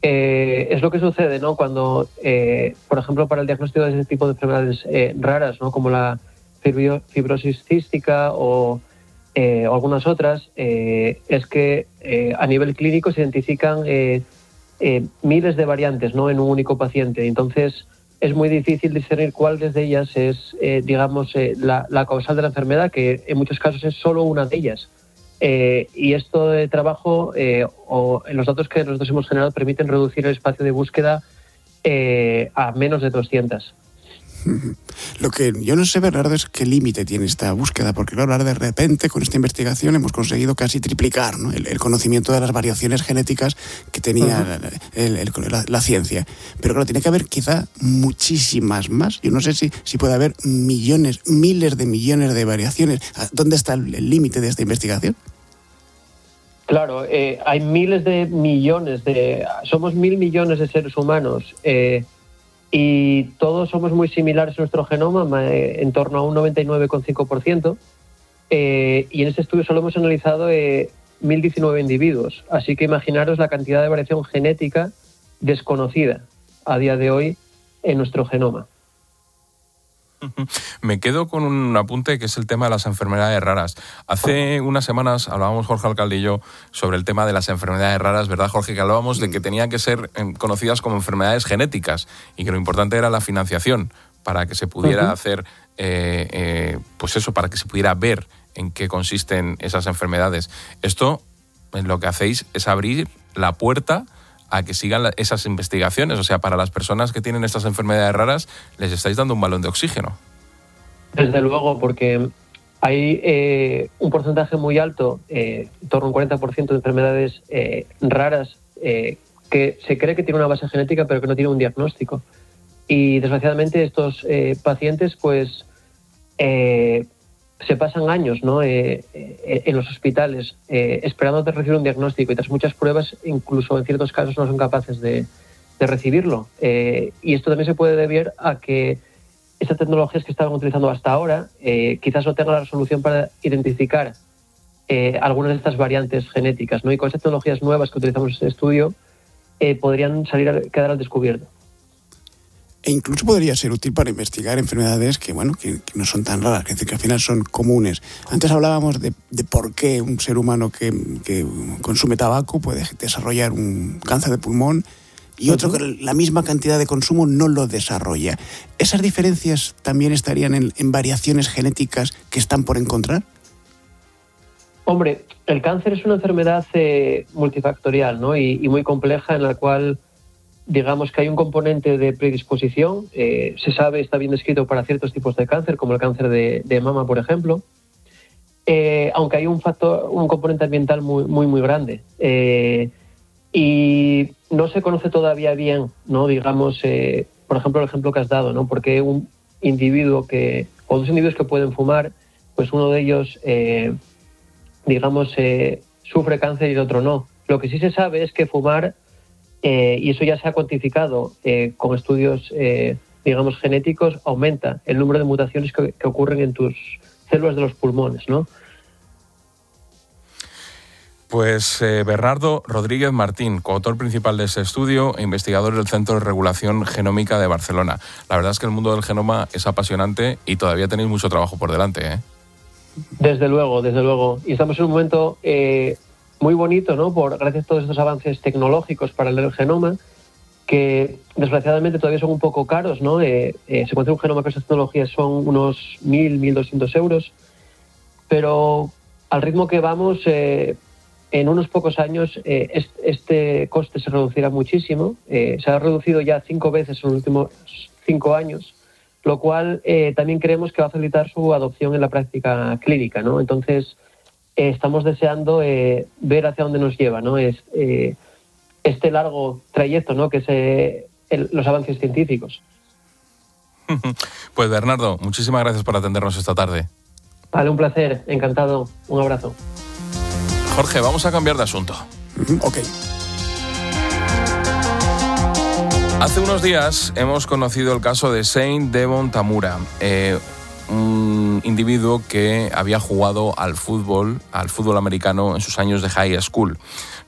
Eh, es lo que sucede, ¿no? Cuando, eh, por ejemplo, para el diagnóstico de ese tipo de enfermedades eh, raras, ¿no? Como la fibro- fibrosis cística o, eh, o algunas otras, eh, es que eh, a nivel clínico se identifican eh, eh, miles de variantes, ¿no? En un único paciente. Entonces, es muy difícil discernir cuál de ellas es, eh, digamos, eh, la, la causal de la enfermedad, que en muchos casos es solo una de ellas. Eh, y esto de trabajo, eh, o en los datos que nosotros hemos generado, permiten reducir el espacio de búsqueda eh, a menos de doscientas. Lo que yo no sé, Bernardo, es qué límite tiene esta búsqueda, porque claro, ahora de repente con esta investigación hemos conseguido casi triplicar, ¿no? el, el conocimiento de las variaciones genéticas que tenía uh-huh. el, el, la, la ciencia. Pero claro, tiene que haber quizá muchísimas más. Yo no sé si, si puede haber millones, miles de millones de variaciones. ¿Dónde está el límite de esta investigación? Claro, eh, hay miles de millones de... Somos mil millones de seres humanos. Eh, Y todos somos muy similares en nuestro genoma, en torno a un noventa y nueve coma cinco por ciento. Eh, y en este estudio solo hemos analizado eh, mil diecinueve individuos. Así que imaginaros la cantidad de variación genética desconocida a día de hoy en nuestro genoma. Me quedo con un apunte que es el tema de las enfermedades raras. Hace unas semanas hablábamos Jorge Alcalde y yo sobre el tema de las enfermedades raras, ¿verdad, Jorge? Que hablábamos de que tenían que ser conocidas como enfermedades genéticas y que lo importante era la financiación para que se pudiera uh-huh. hacer, eh, eh, pues eso, para que se pudiera ver en qué consisten esas enfermedades. Esto, lo que hacéis es abrir la puerta a que sigan esas investigaciones. O sea, para las personas que tienen estas enfermedades raras, les estáis dando un balón de oxígeno. Desde luego, porque hay eh, un porcentaje muy alto, eh, en torno a un cuarenta por ciento de enfermedades eh, raras eh, que se cree que tiene una base genética, pero que no tiene un diagnóstico. Y desgraciadamente estos eh, pacientes, pues, eh, se pasan años, ¿no? eh, eh, en los hospitales eh, esperando de recibir un diagnóstico, y tras muchas pruebas, incluso en ciertos casos, no son capaces de, de recibirlo. Eh, y esto también se puede deber a que estas tecnologías que estaban utilizando hasta ahora eh, quizás no tengan la resolución para identificar eh, algunas de estas variantes genéticas, ¿no? Y con estas tecnologías nuevas que utilizamos en este estudio eh, podrían salir a quedar al descubierto. E incluso podría ser útil para investigar enfermedades que, bueno, que, que no son tan raras, que, que al final son comunes. Antes hablábamos de, de por qué un ser humano que, que consume tabaco puede desarrollar un cáncer de pulmón y otro que la misma cantidad de consumo no lo desarrolla. ¿Esas diferencias también estarían en, en variaciones genéticas que están por encontrar? Hombre, el cáncer es una enfermedad eh, multifactorial, ¿no? y, y muy compleja, en la cual digamos que hay un componente de predisposición. Eh, se sabe, está bien descrito para ciertos tipos de cáncer, como el cáncer de, de mama, por ejemplo. Eh, aunque hay un factor, un componente ambiental muy, muy, muy grande. Eh, y no se conoce todavía bien, ¿no? Digamos, eh, por ejemplo, el ejemplo que has dado, ¿no? Porque un individuo que, o dos individuos que pueden fumar, pues uno de ellos, eh, digamos, eh, sufre cáncer y el otro no. Lo que sí se sabe es que fumar, Eh, y eso ya se ha cuantificado eh, con estudios, eh, digamos, genéticos, aumenta el número de mutaciones que, que ocurren en tus células de los pulmones, ¿no? Pues eh, Bernardo Rodríguez Martín, coautor principal de ese estudio e investigador del Centro de Regulación Genómica de Barcelona. La verdad es que el mundo del genoma es apasionante y todavía tenéis mucho trabajo por delante, ¿eh? Desde luego, desde luego. Y estamos en un momento Eh, muy bonito, ¿no? Por gracias a todos estos avances tecnológicos para leer el genoma, que desgraciadamente todavía son un poco caros, ¿no? Eh, eh, se encuentra un genoma con estas tecnologías son unos mil, mil doscientos euros, pero al ritmo que vamos, eh, en unos pocos años eh, este, este coste se reducirá muchísimo. Eh, se ha reducido ya cinco veces en los últimos cinco años, lo cual eh, también creemos que va a facilitar su adopción en la práctica clínica, ¿no? Entonces, Eh, estamos deseando eh, ver hacia dónde nos lleva, ¿no? Es, eh, este largo trayecto, ¿no? Que es eh, el, los avances científicos. Pues Bernardo, muchísimas gracias por atendernos esta tarde. Vale, un placer, encantado, un abrazo. Jorge, vamos a cambiar de asunto. Ok. Hace unos días hemos conocido el caso de Saint Devon Tamura, eh, un individuo que había jugado al fútbol, al fútbol americano en sus años de high school.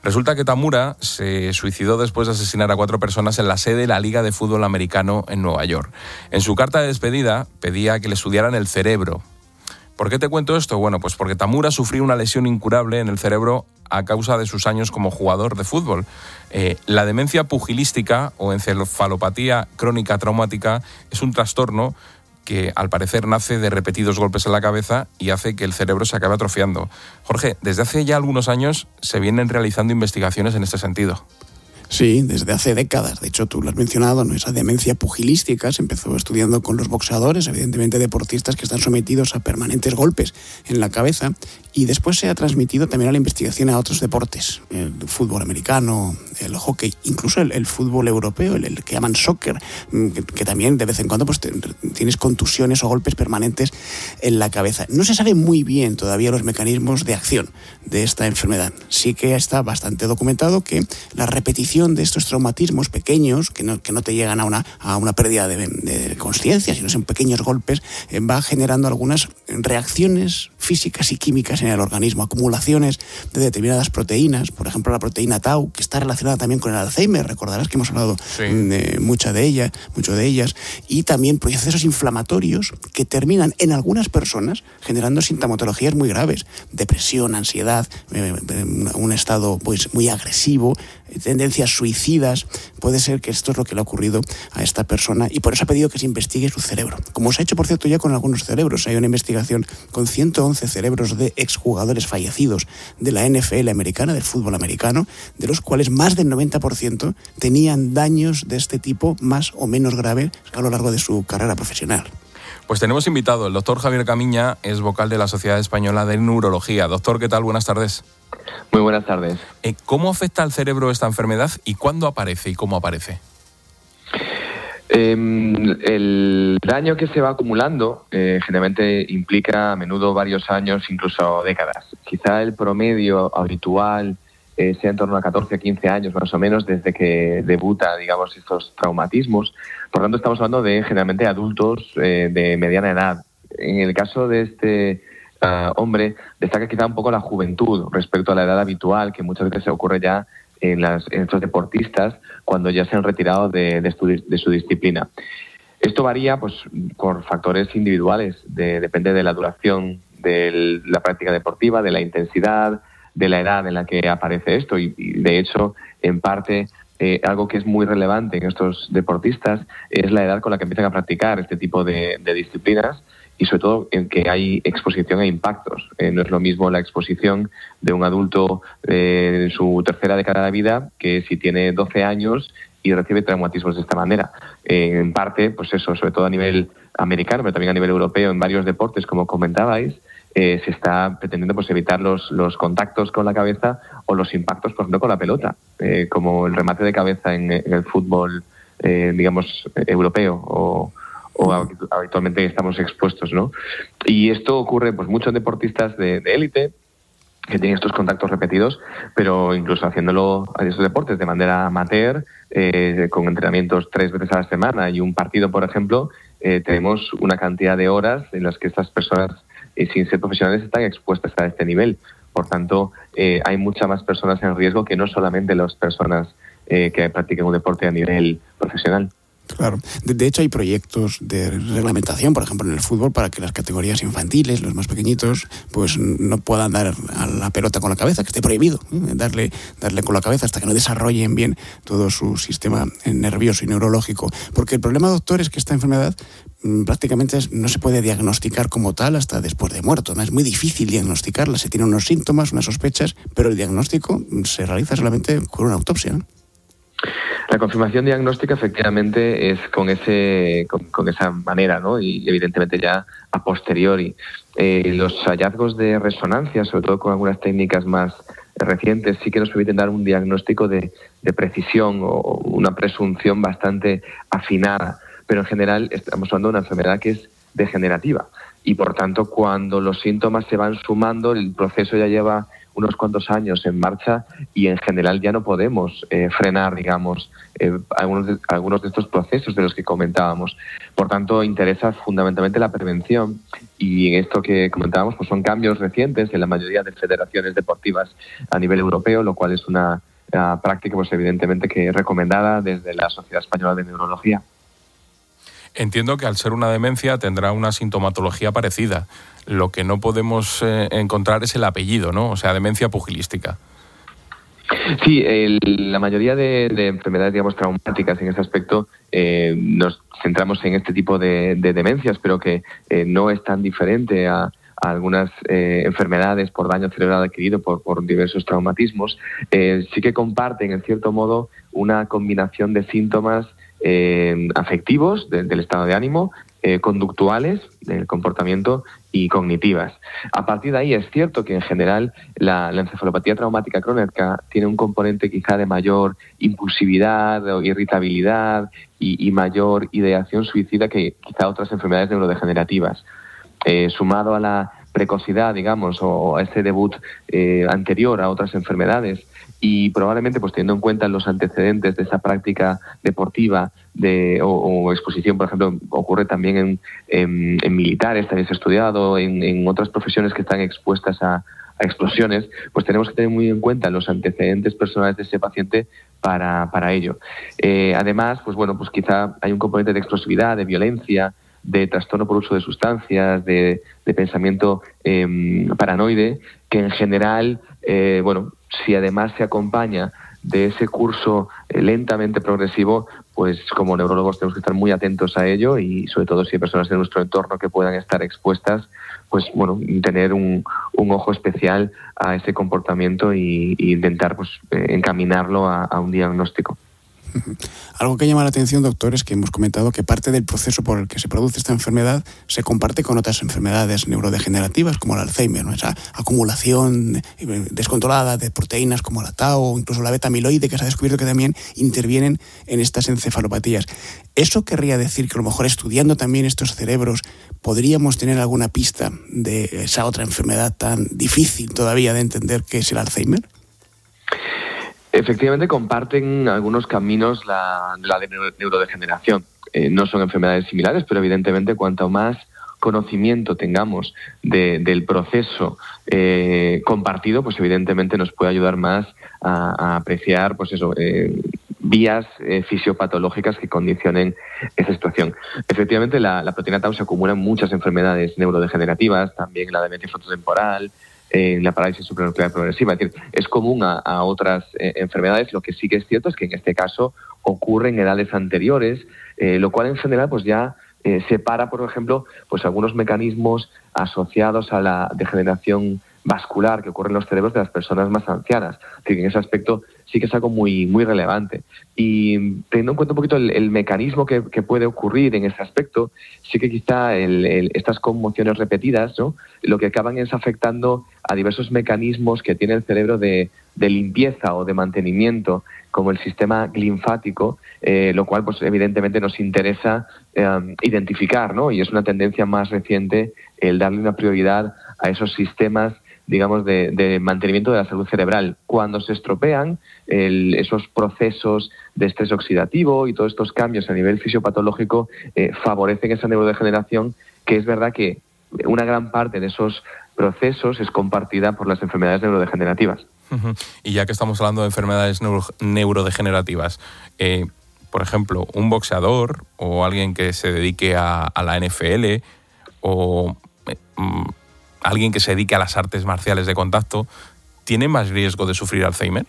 Resulta que Tamura se suicidó después de asesinar a cuatro personas en la sede de la Liga de Fútbol Americano en Nueva York. En su carta de despedida pedía que le estudiaran el cerebro. ¿Por qué te cuento esto? Bueno, pues porque Tamura sufrió una lesión incurable en el cerebro a causa de sus años como jugador de fútbol. Eh, la demencia pugilística o encefalopatía crónica traumática es un trastorno que al parecer nace de repetidos golpes en la cabeza y hace que el cerebro se acabe atrofiando. Jorge, desde hace ya algunos años se vienen realizando investigaciones en este sentido. Sí, desde hace décadas. De hecho, tú lo has mencionado, ¿no? Esa demencia pugilística se empezó estudiando con los boxeadores, evidentemente deportistas que están sometidos a permanentes golpes en la cabeza, y después se ha transmitido también a la investigación a otros deportes, el fútbol americano, el hockey, incluso el, el fútbol europeo, el, el que llaman soccer, que, que también de vez en cuando pues, te, tienes contusiones o golpes permanentes en la cabeza. No se sabe muy bien todavía los mecanismos de acción de esta enfermedad. Sí que está bastante documentado que la repetición de estos traumatismos pequeños, que no, que no te llegan a una, a una pérdida de, de conciencia, sino son pequeños golpes, eh, va generando algunas reacciones físicas y químicas en el organismo, acumulaciones de determinadas proteínas, por ejemplo la proteína tau, que está relacionada también con el Alzheimer, recordarás que hemos hablado sí. de mucha de ella, mucho de ellas, y también procesos inflamatorios que terminan en algunas personas generando sintomatologías muy graves, depresión, ansiedad, eh, un estado pues muy agresivo, tendencias suicidas. Puede ser que esto es lo que le ha ocurrido a esta persona y por eso ha pedido que se investigue su cerebro. Como se ha hecho, por cierto, ya con algunos cerebros. Hay una investigación con ciento once cerebros de exjugadores fallecidos de la N F L americana, del fútbol americano, de los cuales más del noventa por ciento tenían daños de este tipo más o menos graves a lo largo de su carrera profesional. Pues tenemos invitado, el doctor Javier Camiña, es vocal de la Sociedad Española de Neurología. Doctor, ¿qué tal? Buenas tardes. Muy buenas tardes. Eh, ¿Cómo afecta al cerebro esta enfermedad y cuándo aparece y cómo aparece? Eh, el daño que se va acumulando eh, generalmente implica a menudo varios años, incluso décadas. Quizá el promedio habitual eh, sea en torno a catorce a quince años más o menos desde que debuta, digamos, estos traumatismos. Por lo tanto, estamos hablando de generalmente adultos eh, de mediana edad. En el caso de este uh, hombre, destaca quizá un poco la juventud respecto a la edad habitual, que muchas veces ocurre ya en, las, en estos deportistas cuando ya se han retirado de, de, su, de su disciplina. Esto varía pues por factores individuales, de, depende de la duración de la práctica deportiva, de la intensidad, de la edad en la que aparece esto y, y de hecho, en parte, eh, algo que es muy relevante en estos deportistas es la edad con la que empiezan a practicar este tipo de, de disciplinas y sobre todo en que hay exposición a impactos. Eh, no es lo mismo la exposición de un adulto eh, en su tercera década de vida que si tiene doce años y recibe traumatismos de esta manera. Eh, en parte, pues eso, sobre todo a nivel americano, pero también a nivel europeo, en varios deportes, como comentabais, eh, se está pretendiendo pues evitar los, los contactos con la cabeza o los impactos, por ejemplo, con la pelota, eh, como el remate de cabeza en, en el fútbol, eh, digamos, europeo o, o habitualmente estamos expuestos, ¿no? Y esto ocurre pues mucho en deportistas de, de élite, que tienen estos contactos repetidos, pero incluso haciéndolo en estos deportes de manera amateur, eh, con entrenamientos tres veces a la semana y un partido, por ejemplo, eh, tenemos una cantidad de horas en las que estas personas, eh, sin ser profesionales, están expuestas a este nivel. Por tanto, eh, hay muchas más personas en riesgo que no solamente las personas eh, que practican un deporte a nivel profesional. Claro. De, de hecho, hay proyectos de reglamentación, por ejemplo, en el fútbol, para que las categorías infantiles, los más pequeñitos, pues no puedan dar a la pelota con la cabeza, que esté prohibido, ¿eh? darle, darle con la cabeza hasta que no desarrollen bien todo su sistema nervioso y neurológico. Porque el problema, doctor, es que esta enfermedad mmm, prácticamente no se puede diagnosticar como tal hasta después de muerto, ¿no? Es muy difícil diagnosticarla. Se tienen unos síntomas, unas sospechas, pero el diagnóstico se realiza solamente con una autopsia, ¿no? La confirmación diagnóstica efectivamente es con ese con, con esa manera, ¿no? Y evidentemente ya a posteriori. Eh, los hallazgos de resonancia, sobre todo con algunas técnicas más recientes, sí que nos permiten dar un diagnóstico de, de precisión o una presunción bastante afinada. Pero en general estamos hablando de una enfermedad que es degenerativa. Y por tanto, cuando los síntomas se van sumando, el proceso ya lleva unos cuantos años en marcha y en general ya no podemos eh, frenar, digamos, eh, algunos, de, algunos de estos procesos de los que comentábamos. Por tanto, interesa fundamentalmente la prevención y en esto que comentábamos pues son cambios recientes en la mayoría de federaciones deportivas a nivel europeo, lo cual es una uh, práctica pues evidentemente que es recomendada desde la Sociedad Española de Neurología. Entiendo que al ser una demencia tendrá una sintomatología parecida. Lo que no podemos eh, encontrar es el apellido, ¿no? O sea, demencia pugilística. Sí, el, la mayoría de, de enfermedades, digamos, traumáticas en ese aspecto eh, nos centramos en este tipo de, de demencias, pero que eh, no es tan diferente a, a algunas eh, enfermedades por daño cerebral adquirido por, por diversos traumatismos. Eh, sí que comparten, en cierto modo, una combinación de síntomas eh, afectivos de, del estado de ánimo, eh, conductuales del comportamiento y cognitivas. A partir de ahí es cierto que en general la, la encefalopatía traumática crónica tiene un componente quizá de mayor impulsividad o irritabilidad y, y mayor ideación suicida que quizá otras enfermedades neurodegenerativas. Eh, sumado a la precocidad, digamos, o a este debut eh, anterior a otras enfermedades y probablemente pues teniendo en cuenta los antecedentes de esa práctica deportiva de, o, o exposición, por ejemplo, ocurre también en, en, en militares, también se ha estudiado, en, en otras profesiones que están expuestas a, a explosiones, pues tenemos que tener muy en cuenta los antecedentes personales de ese paciente para, para ello. Eh, además, pues bueno, pues quizá hay un componente de explosividad, de violencia, de trastorno por uso de sustancias, de, de pensamiento eh, paranoide, que en general, eh, bueno, si además se acompaña de ese curso eh, lentamente progresivo, pues como neurólogos tenemos que estar muy atentos a ello y sobre todo si hay personas en nuestro entorno que puedan estar expuestas, pues bueno, tener un, un ojo especial a ese comportamiento y, y intentar pues eh, encaminarlo a, a un diagnóstico. Algo que llama la atención, doctor, es que hemos comentado que parte del proceso por el que se produce esta enfermedad se comparte con otras enfermedades neurodegenerativas como el Alzheimer, ¿no? Esa acumulación descontrolada de proteínas como la tau o incluso la beta-amiloide, que se ha descubierto que también intervienen en estas encefalopatías. ¿Eso querría decir que a lo mejor estudiando también estos cerebros podríamos tener alguna pista de esa otra enfermedad tan difícil todavía de entender que es el Alzheimer? Efectivamente comparten algunos caminos la, la de neurodegeneración. Eh, no son enfermedades similares, pero evidentemente cuanto más conocimiento tengamos de, del proceso eh, compartido, pues evidentemente nos puede ayudar más a, a apreciar pues eso, eh, vías eh, fisiopatológicas que condicionen esa situación. Efectivamente, la, la proteína tau se acumula en muchas enfermedades neurodegenerativas, también la demencia frontotemporal, en eh, la parálisis supranuclear progresiva. Es decir, es común a, a otras eh, enfermedades. Lo que sí que es cierto es que en este caso ocurre en edades anteriores, eh, lo cual en general pues ya eh, separa, por ejemplo, pues algunos mecanismos asociados a la degeneración vascular que ocurre en los cerebros de las personas más ancianas. Es decir, en ese aspecto sí que es algo muy, muy relevante. Y teniendo en cuenta un poquito el, el mecanismo que, que puede ocurrir en ese aspecto, sí que quizá el, el, estas conmociones repetidas, ¿no?, lo que acaban es afectando a diversos mecanismos que tiene el cerebro de, de limpieza o de mantenimiento, como el sistema linfático, eh, lo cual pues evidentemente nos interesa eh, identificar, ¿no? Y es una tendencia más reciente el darle una prioridad a esos sistemas, digamos, de, de mantenimiento de la salud cerebral. Cuando se estropean el, esos procesos de estrés oxidativo y todos estos cambios a nivel fisiopatológico eh, favorecen esa neurodegeneración, que es verdad que una gran parte de esos procesos es compartida por las enfermedades neurodegenerativas. Uh-huh. Y ya que estamos hablando de enfermedades neuro, neurodegenerativas, eh, por ejemplo, un boxeador o alguien que se dedique a, a la N F L o eh, mm, alguien que se dedique a las artes marciales de contacto, ¿tiene más riesgo de sufrir Alzheimer?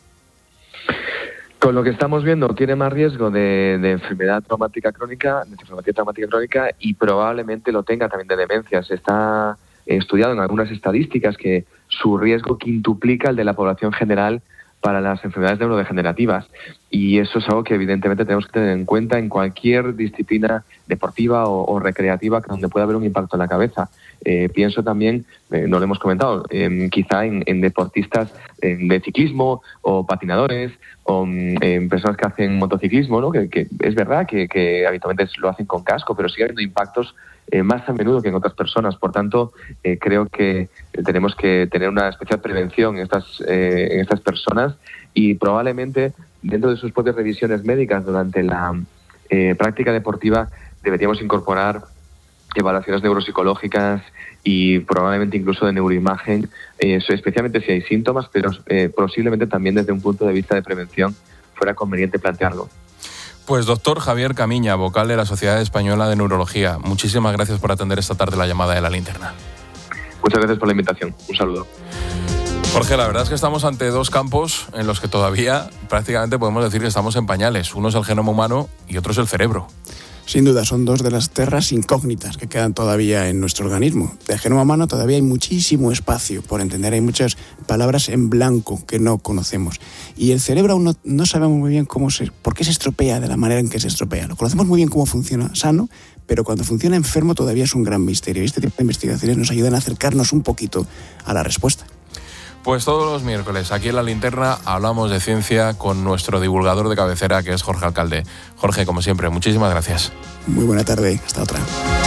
Con lo que estamos viendo, tiene más riesgo de, de enfermedad traumática crónica, de enfermedad traumática crónica y probablemente lo tenga también de demencia. Se está estudiado en algunas estadísticas que su riesgo quintuplica el de la población general para las enfermedades neurodegenerativas. Y eso es algo que evidentemente tenemos que tener en cuenta en cualquier disciplina deportiva o, o recreativa donde pueda haber un impacto en la cabeza. Eh, pienso también, eh, no lo hemos comentado, eh, quizá en, en deportistas eh, de ciclismo o patinadores o eh, personas que hacen motociclismo, ¿no? que, que es verdad que, que habitualmente lo hacen con casco, pero sigue habiendo impactos eh, más a menudo que en otras personas. Por tanto, eh, creo que tenemos que tener una especial prevención en estas, eh, en estas personas y probablemente dentro de sus propias revisiones médicas durante la eh, práctica deportiva deberíamos incorporar evaluaciones neuropsicológicas y probablemente incluso de neuroimagen, eh, especialmente si hay síntomas, pero eh, posiblemente también desde un punto de vista de prevención fuera conveniente plantearlo. Pues doctor Javier Camiña, vocal de la Sociedad Española de Neurología, muchísimas gracias por atender esta tarde la llamada de La Linterna. Muchas gracias por la invitación. Un saludo. Jorge, la verdad es que estamos ante dos campos en los que todavía prácticamente podemos decir que estamos en pañales. Uno es el genoma humano y otro es el cerebro. Sin duda, son dos de las terras incógnitas que quedan todavía en nuestro organismo. Del genoma humano todavía hay muchísimo espacio por entender, hay muchas palabras en blanco que no conocemos. Y el cerebro aún no, no sabemos muy bien cómo se, por qué se estropea de la manera en que se estropea. Lo conocemos muy bien cómo funciona sano, pero cuando funciona enfermo todavía es un gran misterio. Y este tipo de investigaciones nos ayudan a acercarnos un poquito a la respuesta. Pues todos los miércoles aquí en La Linterna hablamos de ciencia con nuestro divulgador de cabecera, que es Jorge Alcalde. Jorge, como siempre, muchísimas gracias. Muy buena tarde, hasta otra.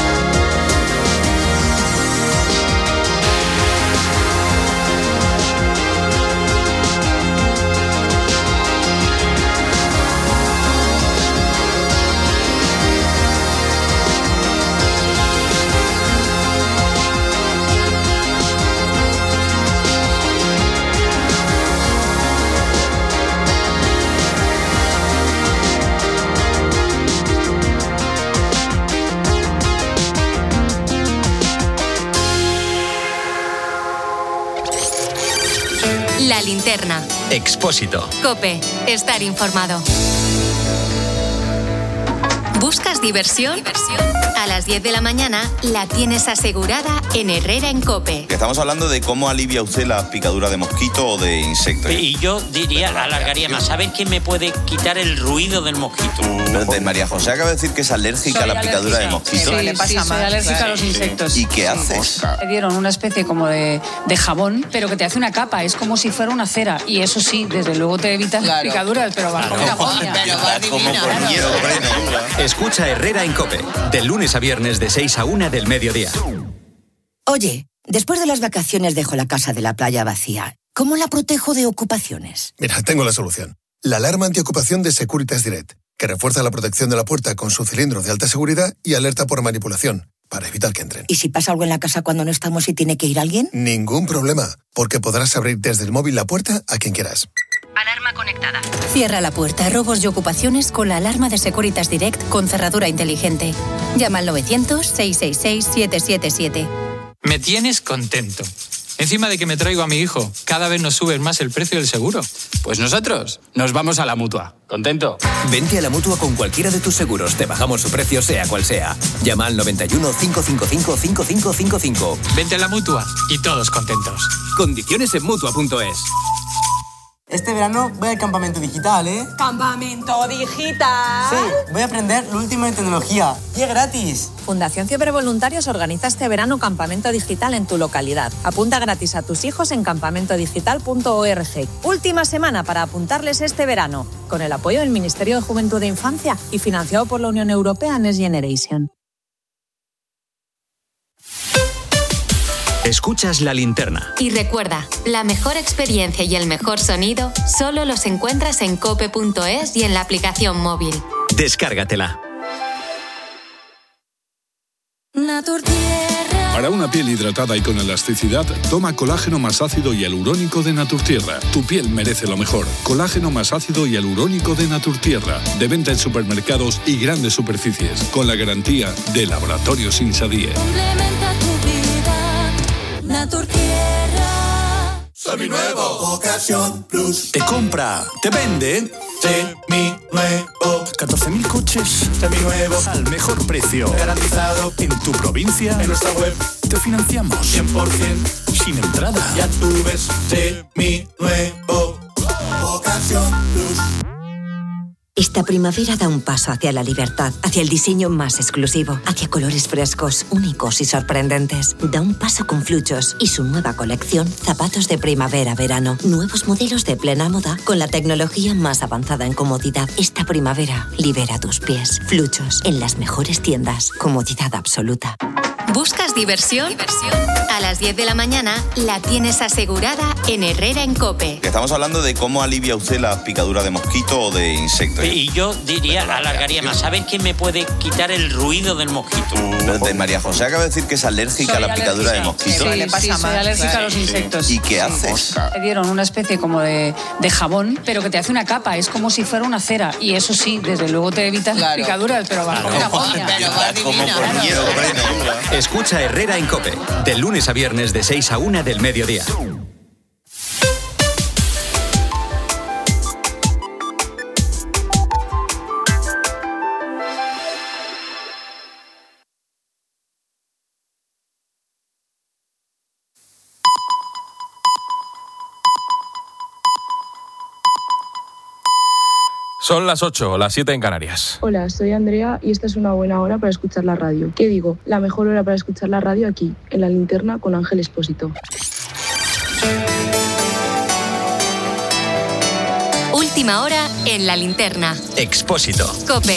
La Linterna. Expósito. COPE. Estar informado. ¿Buscas diversión? A las diez de la mañana la tienes asegurada en Herrera en COPE. Estamos hablando de cómo alivia usted la picadura de mosquito o de insecto. Y yo diría, alargaría más. ¿Sabes quién me puede quitar el ruido del mosquito? Pero de María José acaba de decir que es alérgica Soy a la picadura alérgica. de mosquito. Sí, le pasa sí, soy alérgica claro. a los insectos. ¿Y qué haces? Me dieron una especie como de, de jabón, pero que te hace una capa, es como si fuera una cera. Y eso sí, desde luego te evita las Claro. picaduras, pero va como una agonía. Escucha Herrera en COPE, de lunes a viernes de seis a una del mediodía. Oye, después de las vacaciones dejo la casa de la playa vacía. ¿Cómo la protejo de ocupaciones? Mira, tengo la solución. La alarma antiocupación de Securitas Direct, que refuerza la protección de la puerta con su cilindro de alta seguridad y alerta por manipulación, para evitar que entren. ¿Y si pasa algo en la casa cuando no estamos y tiene que ir alguien? Ningún problema, porque podrás abrir desde el móvil la puerta a quien quieras. Alarma conectada. Cierra la puerta a robos y ocupaciones con la alarma de Securitas Direct con cerradura inteligente. Llama al novecientos, seiscientos sesenta y seis, setecientos setenta y siete. Me tienes contento. Encima de que me traigo a mi hijo, cada vez nos subes más el precio del seguro. Pues nosotros nos vamos a la Mutua. ¿Contento? Vente a la Mutua con cualquiera de tus seguros. Te bajamos su precio sea cual sea. Llama al noventa y uno, cincuecientos cincuenta y cinco, cincuenta y cinco cincuenta y cinco. Vente a la Mutua y todos contentos. Condiciones en Mutua punto es. Este verano voy al campamento digital, ¿eh? ¿Campamento digital? Sí, voy a aprender lo último en tecnología. Y es gratis. Fundación Cibervoluntarios organiza este verano campamento digital en tu localidad. Apunta gratis a tus hijos en campamento digital punto org. Última semana para apuntarles este verano, con el apoyo del Ministerio de Juventud e Infancia y financiado por la Unión Europea Next Generation. Escuchas La Linterna. Y recuerda, la mejor experiencia y el mejor sonido solo los encuentras en cope punto es y en la aplicación móvil. Descárgatela. Para una piel hidratada y con elasticidad, toma colágeno más ácido y hialurónico de Naturtierra. Tu piel merece lo mejor. Colágeno más ácido y hialurónico de Naturtierra. De venta en supermercados y grandes superficies. Con la garantía de Laboratorios Insadie. Complementa tu vida, Naturtierra. Seminuevo, Ocasión Plus. Te compra, te vende. Seminuevo. catorce mil coches. Seminuevos. Al mejor precio. Garantizado. En tu provincia. En nuestra web. Te financiamos. cien por ciento. Sin entrada. Ya tú ves. Seminuevo. Ocasión Plus. Esta primavera da un paso hacia la libertad, hacia el diseño más exclusivo, hacia colores frescos, únicos y sorprendentes. Da un paso con Fluchos y su nueva colección Zapatos de Primavera-Verano. Nuevos modelos de plena moda con la tecnología más avanzada en comodidad. Esta primavera libera tus pies. Fluchos, en las mejores tiendas. Comodidad absoluta. ¿Buscas diversión? A las diez de la mañana la tienes asegurada en Herrera en COPE. Estamos hablando de cómo alivia usted la picadura de mosquito o de insecto. Y yo diría, alargaría más. ¿Sabes quién me puede quitar el ruido del mosquito? De María José acaba de decir que es alérgica Soy a la picadura alérgica. de mosquito. Sí, le pasa sí, soy mal. alérgica a los insectos. ¿Y qué Sí. haces? Me dieron una especie como de, de jabón, pero que te hace una capa, es como si fuera una cera. Y eso sí, desde luego te evitas las picaduras, pero va como una polla. Escucha Herrera en COPE, de lunes a viernes de seis a una del mediodía. Son las ocho, las siete en Canarias. Hola, soy Andrea y esta es una buena hora para escuchar la radio. ¿Qué digo? La mejor hora para escuchar la radio aquí, en La Linterna con Ángel Expósito. Última hora en La Linterna. Expósito. COPE.